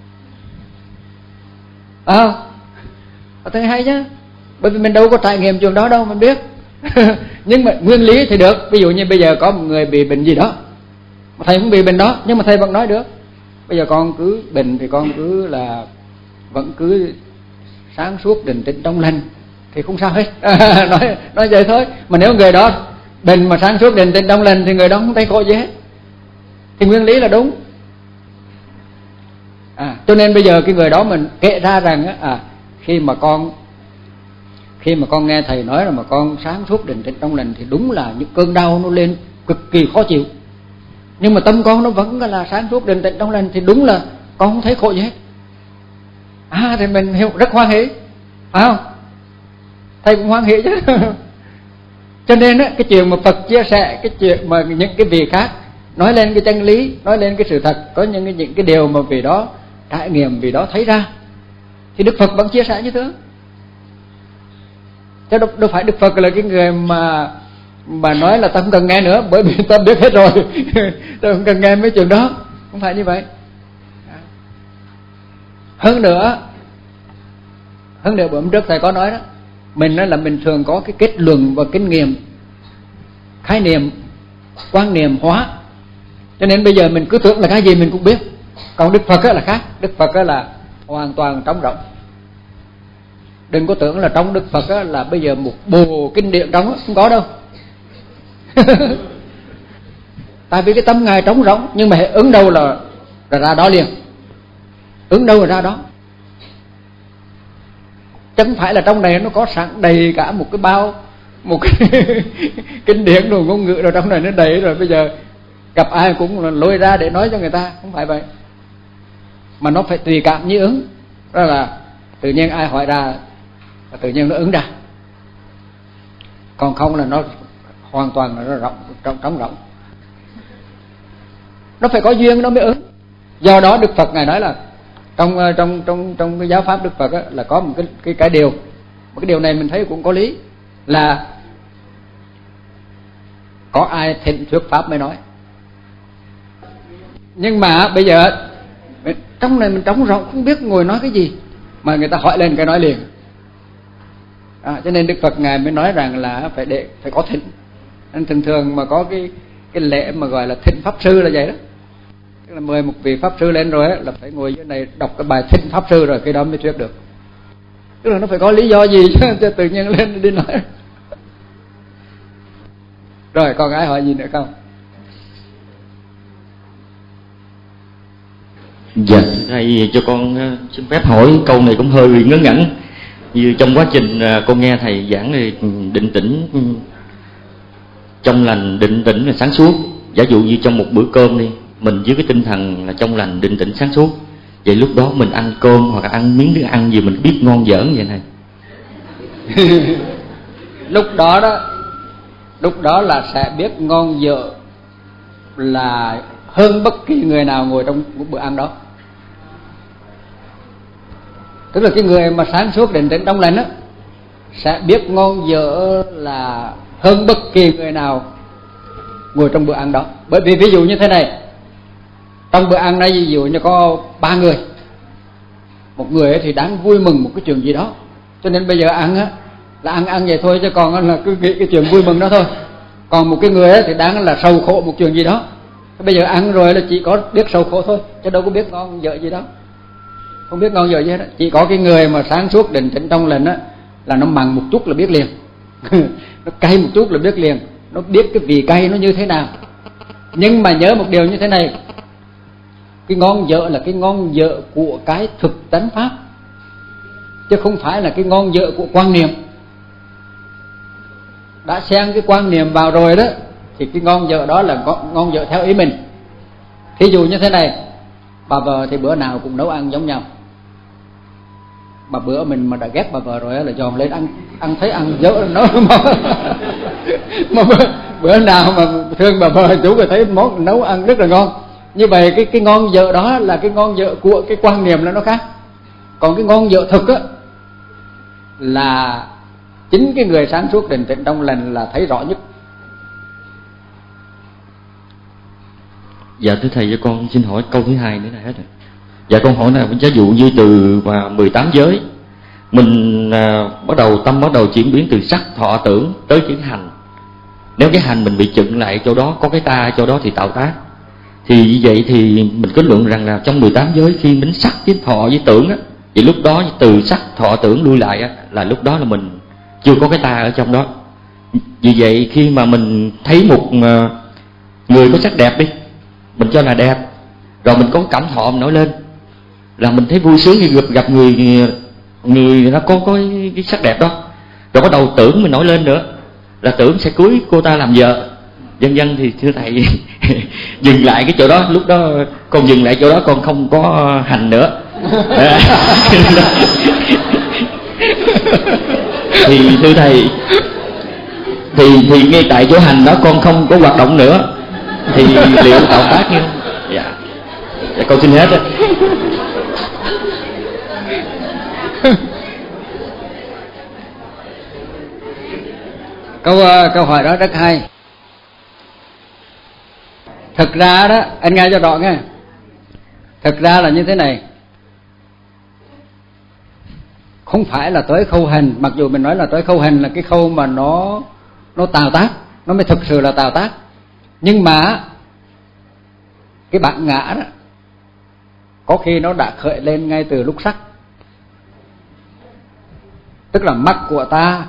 thấy hay chứ, bởi vì mình đâu có trải nghiệm chuyện đó đâu mình biết. Nhưng mà nguyên lý thì được. Ví dụ như bây giờ có một người bị bệnh gì đó, mà thầy cũng bị bệnh đó, nhưng mà thầy vẫn nói được. Bây giờ con cứ bệnh thì con cứ là vẫn cứ sáng suốt định tĩnh trong lành thì không sao hết. nói vậy thôi. Mà nếu người đó bệnh mà sáng suốt định tĩnh trong lành thì người đó không thấy khổ gì hết, thì nguyên lý là đúng. Cho nên bây giờ cái người đó mình kể ra rằng khi mà con nghe thầy nói là mà con sáng suốt định tĩnh trong lành thì đúng là những cơn đau nó lên cực kỳ khó chịu, nhưng mà tâm con nó vẫn là sáng suốt định tĩnh trong lành thì đúng là con không thấy khổ gì hết. Thì mình hiểu rất hoan hỷ, phải không? Thầy cũng hoan hỷ chứ. Cho nên á, cái chuyện mà Phật chia sẻ cái chuyện mà những cái vị khác nói lên cái chân lý, nói lên cái sự thật, có những cái điều mà vì đó trải nghiệm, vì đó thấy ra, thì Đức Phật vẫn chia sẻ như thế. Chứ đâu phải Đức Phật là cái người mà nói là ta không cần nghe nữa, bởi vì ta biết hết rồi. Ta không cần nghe mấy chuyện đó, không phải như vậy. Hơn nữa bữa hôm trước thầy có nói đó, mình là mình thường có cái kết luận và kinh nghiệm, khái niệm, quan niệm hóa, cho nên bây giờ mình cứ tưởng là cái gì mình cũng biết. Còn Đức Phật là khác. Đức Phật là hoàn toàn trống rỗng. Đừng có tưởng là trong Đức Phật là bây giờ một bộ kinh điển trống, không có đâu. Tại vì cái tâm Ngài trống rỗng, nhưng mà ứng đâu là ra đó liền, ứng đâu là ra đó. Chứ không phải là trong này nó có sẵn đầy cả một cái bao, một cái kinh điển rồi ngôn ngữ rồi trong này nó đầy rồi, bây giờ gặp ai cũng lôi ra để nói cho người ta, không phải vậy. Mà nó phải tùy cảm như ứng. Đó là tự nhiên ai hỏi ra tự nhiên nó ứng ra, còn không là nó hoàn toàn là nó trống rỗng. Nó phải có duyên nó mới ứng. Do đó Đức Phật Ngài nói là trong cái giáo pháp Đức Phật là có một cái điều, một cái điều này mình thấy cũng có lý, là có ai thịnh thuyết pháp mới nói. Nhưng mà bây giờ trong này mình trống rỗng, không biết ngồi nói cái gì, mà người ta hỏi lên cái nói liền. Cho nên Đức Phật Ngài mới nói rằng là phải có thịnh. Nên thường mà có cái lễ mà gọi là thịnh pháp sư là vậy đó, tức là mời một vị pháp sư lên rồi là phải ngồi dưới này đọc cái bài thịnh pháp sư rồi cái đó mới thuyết được. Tức là nó phải có lý do gì chứ tự nhiên lên đi nói. Rồi còn ai hỏi gì nữa không? Dạ thầy cho con xin phép hỏi câu này cũng hơi ngớ ngẩn. Như trong quá trình con nghe thầy giảng thì định tĩnh trong lành, định tĩnh là sáng suốt. Giả dụ như trong một bữa cơm đi, mình với cái tinh thần là trong lành, định tĩnh, sáng suốt, vậy lúc đó mình ăn cơm hoặc là ăn miếng thức ăn gì mình biết ngon dởn vậy này. Lúc đó là sẽ biết ngon dở là hơn bất kỳ người nào ngồi trong một bữa ăn đó. Tức là cái người mà sáng suốt định tĩnh trong lành á sẽ biết ngon dở là hơn bất kỳ người nào ngồi trong bữa ăn đó. Bởi vì ví dụ như thế này, trong bữa ăn này ví dụ như có 3 người, một người thì đáng vui mừng một cái chuyện gì đó, cho nên bây giờ ăn á là ăn vậy thôi, chứ còn là cứ nghĩ cái chuyện vui mừng đó thôi. Còn một cái người thì đáng là sầu khổ một chuyện gì đó, bây giờ ăn rồi là chỉ có biết sầu khổ thôi, chứ đâu có biết ngon dở gì đó, không biết ngon dở gì hết đó. Chỉ có cái người mà sáng suốt định tĩnh trong lành á là nó mặn một chút là biết liền. Nó cay một chút là biết liền, nó biết cái vị cay nó như thế nào. Nhưng mà nhớ một điều như thế này, cái ngon dở là cái ngon dở của cái thực tánh pháp, chứ không phải là cái ngon dở của quan niệm. Đã xen cái quan niệm vào rồi đó thì cái ngon dở đó là ngon dở theo ý mình. Thí dụ như thế này, bà vợ thì bữa nào cũng nấu ăn giống nhau, mà bữa mình mà đã ghét bà vợ rồi là dòm lên ăn thấy ăn dở nó mà bữa nào mà thương bà vợ chủ thì thấy món nấu ăn rất là ngon, Như vậy cái ngon dở đó là cái ngon dở của cái quan niệm là nó khác. Còn cái ngon dở thực á là chính cái người sáng suốt định tĩnh trong lành là thấy rõ nhất. Dạ thưa thầy, cho con xin hỏi câu thứ hai nữa là hết rồi. Dạ con hỏi là ví dụ như từ 18 giới mình bắt đầu chuyển biến từ sắc thọ tưởng tới chữ hành. Nếu cái hành mình bị chững lại chỗ đó, có cái ta chỗ đó thì tạo tác. Thì như vậy thì mình kết luận rằng là trong 18 giới khi mình sắc với thọ với tưởng á, thì lúc đó từ sắc thọ tưởng lui lại á, là lúc đó là mình chưa có cái ta ở trong đó. Vì vậy khi mà mình thấy một người có sắc đẹp đi, mình cho là đẹp, rồi mình có cảm thọ mình nổi lên, là mình thấy vui sướng khi gặp người nó có cái sắc đẹp đó. Rồi bắt đầu tưởng mình nổi lên nữa, là tưởng sẽ cưới cô ta làm vợ, vân vân. Thì thưa thầy dừng lại cái chỗ đó, lúc đó con dừng lại chỗ đó, con không có hành nữa. Thì thưa thầy, thì ngay tại chỗ hành đó con không có hoạt động nữa, thì liệu tạo tác như không? Dạ con xin hết đó. Câu hỏi đó rất hay. Thực ra đó, anh nghe cho rõ nghe. Thực ra là như thế này. Không phải là tới khâu hành, mặc dù mình nói là tới khâu hành là cái khâu mà nó tạo tác, nó mới thực sự là tạo tác. Nhưng mà cái bản ngã đó có khi nó đã khởi lên ngay từ lúc sắc. Tức là mắt của ta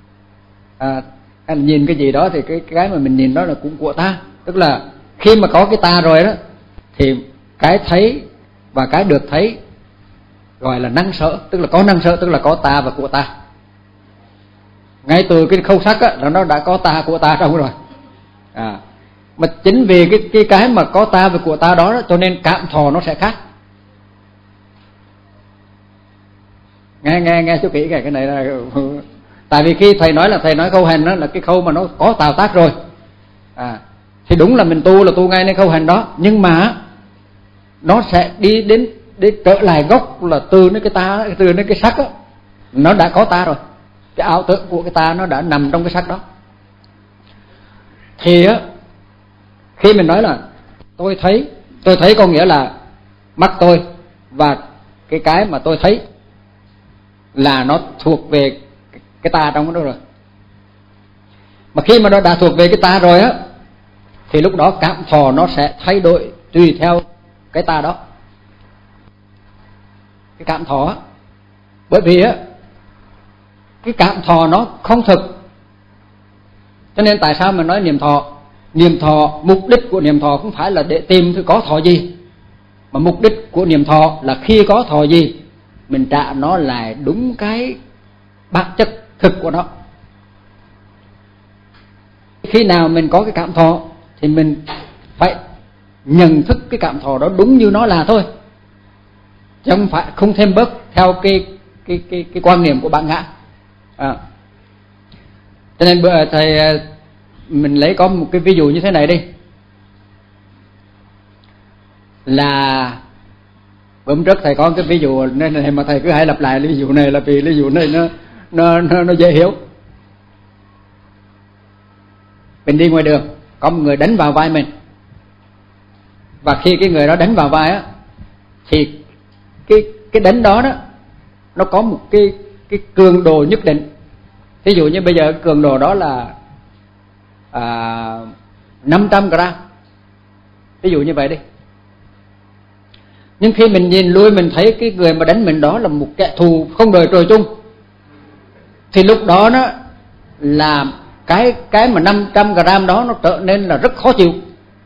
anh nhìn cái gì đó thì cái mà mình nhìn đó là cũng của ta. Tức là khi mà có cái ta rồi đó thì cái thấy và cái được thấy gọi là năng sở. Tức là có năng sở, tức là có ta và của ta. Ngay từ cái khâu sắc á, là nó đã có ta của ta trong rồi. Mà chính vì cái mà có ta và của ta đó, cho nên cảm thọ nó sẽ khác. Nghe cho kỹ cái này là tại vì khi thầy nói là thầy nói khâu hành đó là cái khâu mà nó có tạo tác rồi. Thì đúng là mình tu là tu ngayในkhâu hành đó, nhưng mà nó sẽ đi đến để trở lại gốc là từ cái ta, từ cái sắc đó, nó đã có ta rồi. Cái ảo tưởng của cái ta nó đã nằm trong cái sắc đó. Thì á, khi mình nói là tôi thấy có nghĩa là mắt tôi và cái mà tôi thấy là nó thuộc về cái ta trong đó rồi. Mà khi mà nó đã thuộc về cái ta rồi á, thì lúc đó cảm thọ nó sẽ thay đổi tùy theo cái ta đó. Cái cảm thọ á, bởi vì á cái cảm thọ nó không thực, cho nên tại sao mà nói niệm thọ? Niệm thọ, mục đích của niệm thọ không phải là để tìm thứ có thọ gì, mà mục đích của niệm thọ là khi có thọ gì mình trả nó lại đúng cái bản chất thực của nó. Khi nào mình có cái cảm thọ thì mình phải nhận thức cái cảm thọ đó đúng như nó là thôi, chứ không thêm bớt theo cái quan niệm của bản ngã. Cho nên thầy mình lấy có một cái ví dụ như thế này đi, là bữa trước thầy có cái ví dụ nên mà thầy cứ hay lặp lại ví dụ này là vì ví dụ này nó dễ hiểu. Mình đi ngoài đường, có một người đánh vào vai mình, và khi cái người đó đánh vào vai á, thì cái đánh đó nó có một cái cường độ nhất định. Ví dụ như bây giờ cái cường độ đó là 500 gram, ví dụ như vậy đi. Nhưng khi mình nhìn lui mình thấy cái người mà đánh mình đó là một kẻ thù không đời trời chung, thì lúc đó nó là cái mà 500 gram đó nó trở nên là rất khó chịu.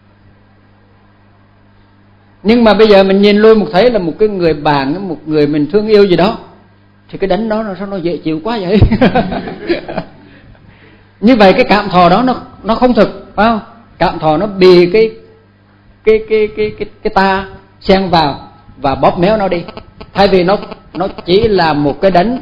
Nhưng mà bây giờ mình nhìn lui một thấy là một cái người bạn, một người mình thương yêu gì đó, thì cái đánh đó sao nó dễ chịu quá vậy. Như vậy cái cảm thọ đó nó không thực, phải không? Cảm thọ nó bị cái ta xen vào và bóp méo nó đi. Thay vì nó chỉ là một cái đánh.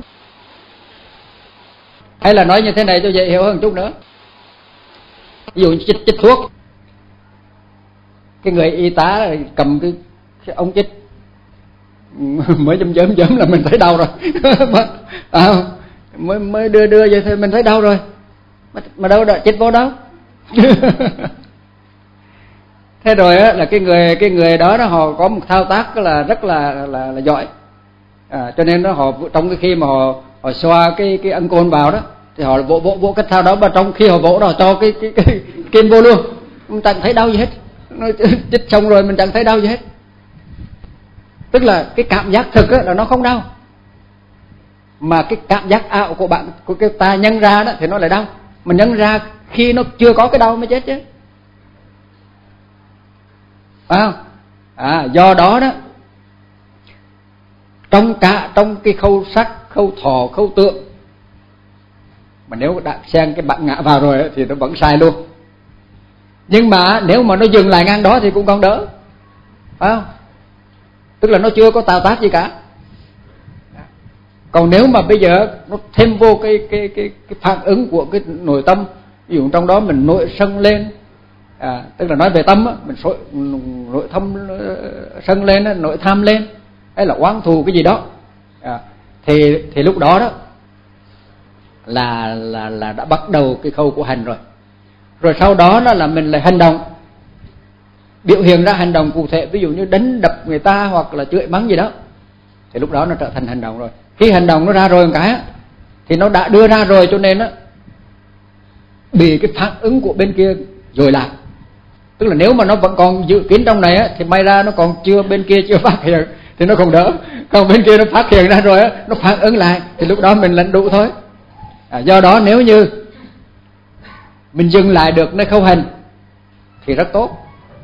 Hay là nói như thế này cho dễ hiểu hơn chút nữa. Ví dụ như chích thuốc. cái người y tá cầm cái ống chích mới chấm là mình thấy đau rồi. Mới đưa vậy thôi mình thấy đau rồi, mà đâu đã chích vô đâu. Thế rồi á, là cái người đó họ có một thao tác là rất là giỏi, cho nên nó họ trong cái khi mà họ xoa cái ân côn vào đó thì họ vỗ cái thao đó, mà trong khi họ vỗ đó họ cho cái kim vô luôn, mình chẳng thấy đau gì hết. Nó chích xong rồi mình chẳng thấy đau gì hết. Tức là cái cảm giác thực á là nó không đau, mà cái cảm giác ảo của bạn, của cái ta nhân ra đó thì nó lại đau. Mà nhân ra khi nó chưa có cái đau mới chết chứ, phải không? Do đó đó, trong cái khâu sắc, khâu thọ, khâu tượng, mà nếu đã xen cái bạn ngã vào rồi thì nó vẫn sai luôn. Nhưng mà nếu mà nó dừng lại ngang đó thì cũng còn đỡ, phải không? Tức là nó chưa có tạo tác gì cả. Còn nếu mà bây giờ nó thêm vô cái phản ứng của cái nội tâm, ví dụ trong đó mình nội sân lên, tức là nói về tâm á, mình nội thâm sân lên, nội tham lên, hay là oán thù cái gì đó, thì lúc đó đó là đã bắt đầu cái khâu của hành rồi. Rồi sau đó là mình lại hành động, biểu hiện ra hành động cụ thể, ví dụ như đánh đập người ta hoặc là chửi mắng gì đó, thì lúc đó nó trở thành hành động rồi. Khi hành động nó ra rồi một cái thì nó đã đưa ra rồi, cho nên á bị cái phản ứng của bên kia rồi lại. Tức là nếu mà nó vẫn còn dự kiến trong này á, thì may ra nó còn chưa, bên kia chưa phát hiện thì nó còn đỡ. Còn bên kia nó phát hiện ra rồi á, nó phản ứng lại thì lúc đó mình lãnh đủ thôi. Do đó nếu như mình dừng lại được nơi khâu hành thì rất tốt.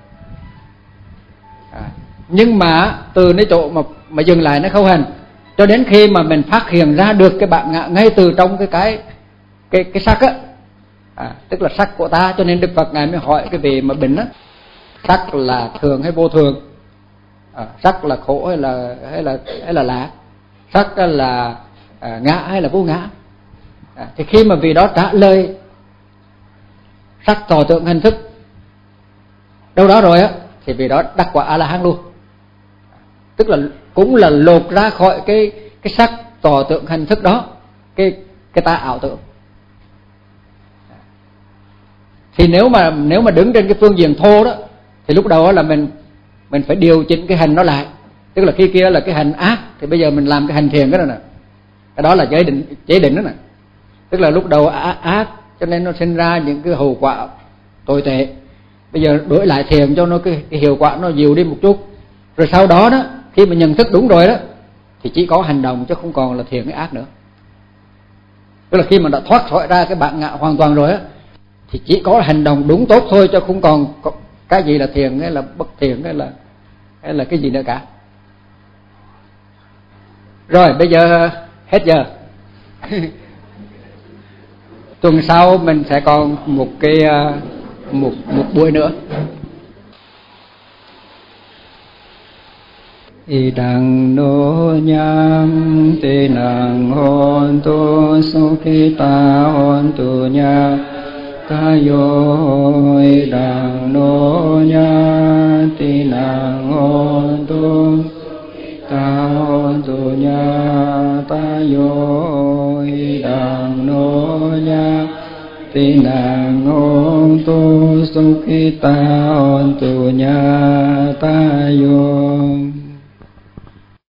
Nhưng mà từ nơi chỗ mà dừng lại nơi khâu hành cho đến khi mà mình phát hiện ra được cái bạn ngã ngay từ trong cái sắc á, tức là sắc của ta. Cho nên Đức Phật ngài mới hỏi cái vị mà bệnh á, sắc là thường hay vô thường, sắc là khổ hay là lạc, sắc là ngã hay là vô ngã. Thì khi mà vị đó trả lời sắc thọ tượng hành thức đâu đó rồi á, thì vị đó đắc quả A La Hán luôn. Tức là cũng là lột ra khỏi cái sắc tỏ tượng hành thức đó, cái ta ảo tưởng. Thì nếu mà đứng trên cái phương diện thô đó, thì lúc đầu là mình phải điều chỉnh cái hành nó lại. Tức là khi kia là cái hành ác, thì bây giờ mình làm cái hành thiền cái đó nè, cái đó là chế định đó nè. Tức là lúc đầu ác cho nên nó sinh ra những cái hậu quả tồi tệ. Bây giờ đổi lại thiền cho nó cái hiệu quả nó dịu đi một chút. Rồi sau đó đó, khi mà nhận thức đúng rồi đó, thì chỉ có hành động chứ không còn là thiền cái ác nữa. Tức là khi mà đã thoát khỏi ra cái bản ngã hoàn toàn rồi á, thì chỉ có hành động đúng tốt thôi, chứ không còn cái gì là thiền hay là bất thiền hay là cái gì nữa cả. Rồi bây giờ hết giờ. Tuần sau mình sẽ còn một buổi nữa. Idang no nyam te nang hon tu sukhita hon tu nya tayo. Idang no nya te nang hon tu ta hon tu nya tayo. Idang no nya te nang hon tu sukhita hon tu nya tayo.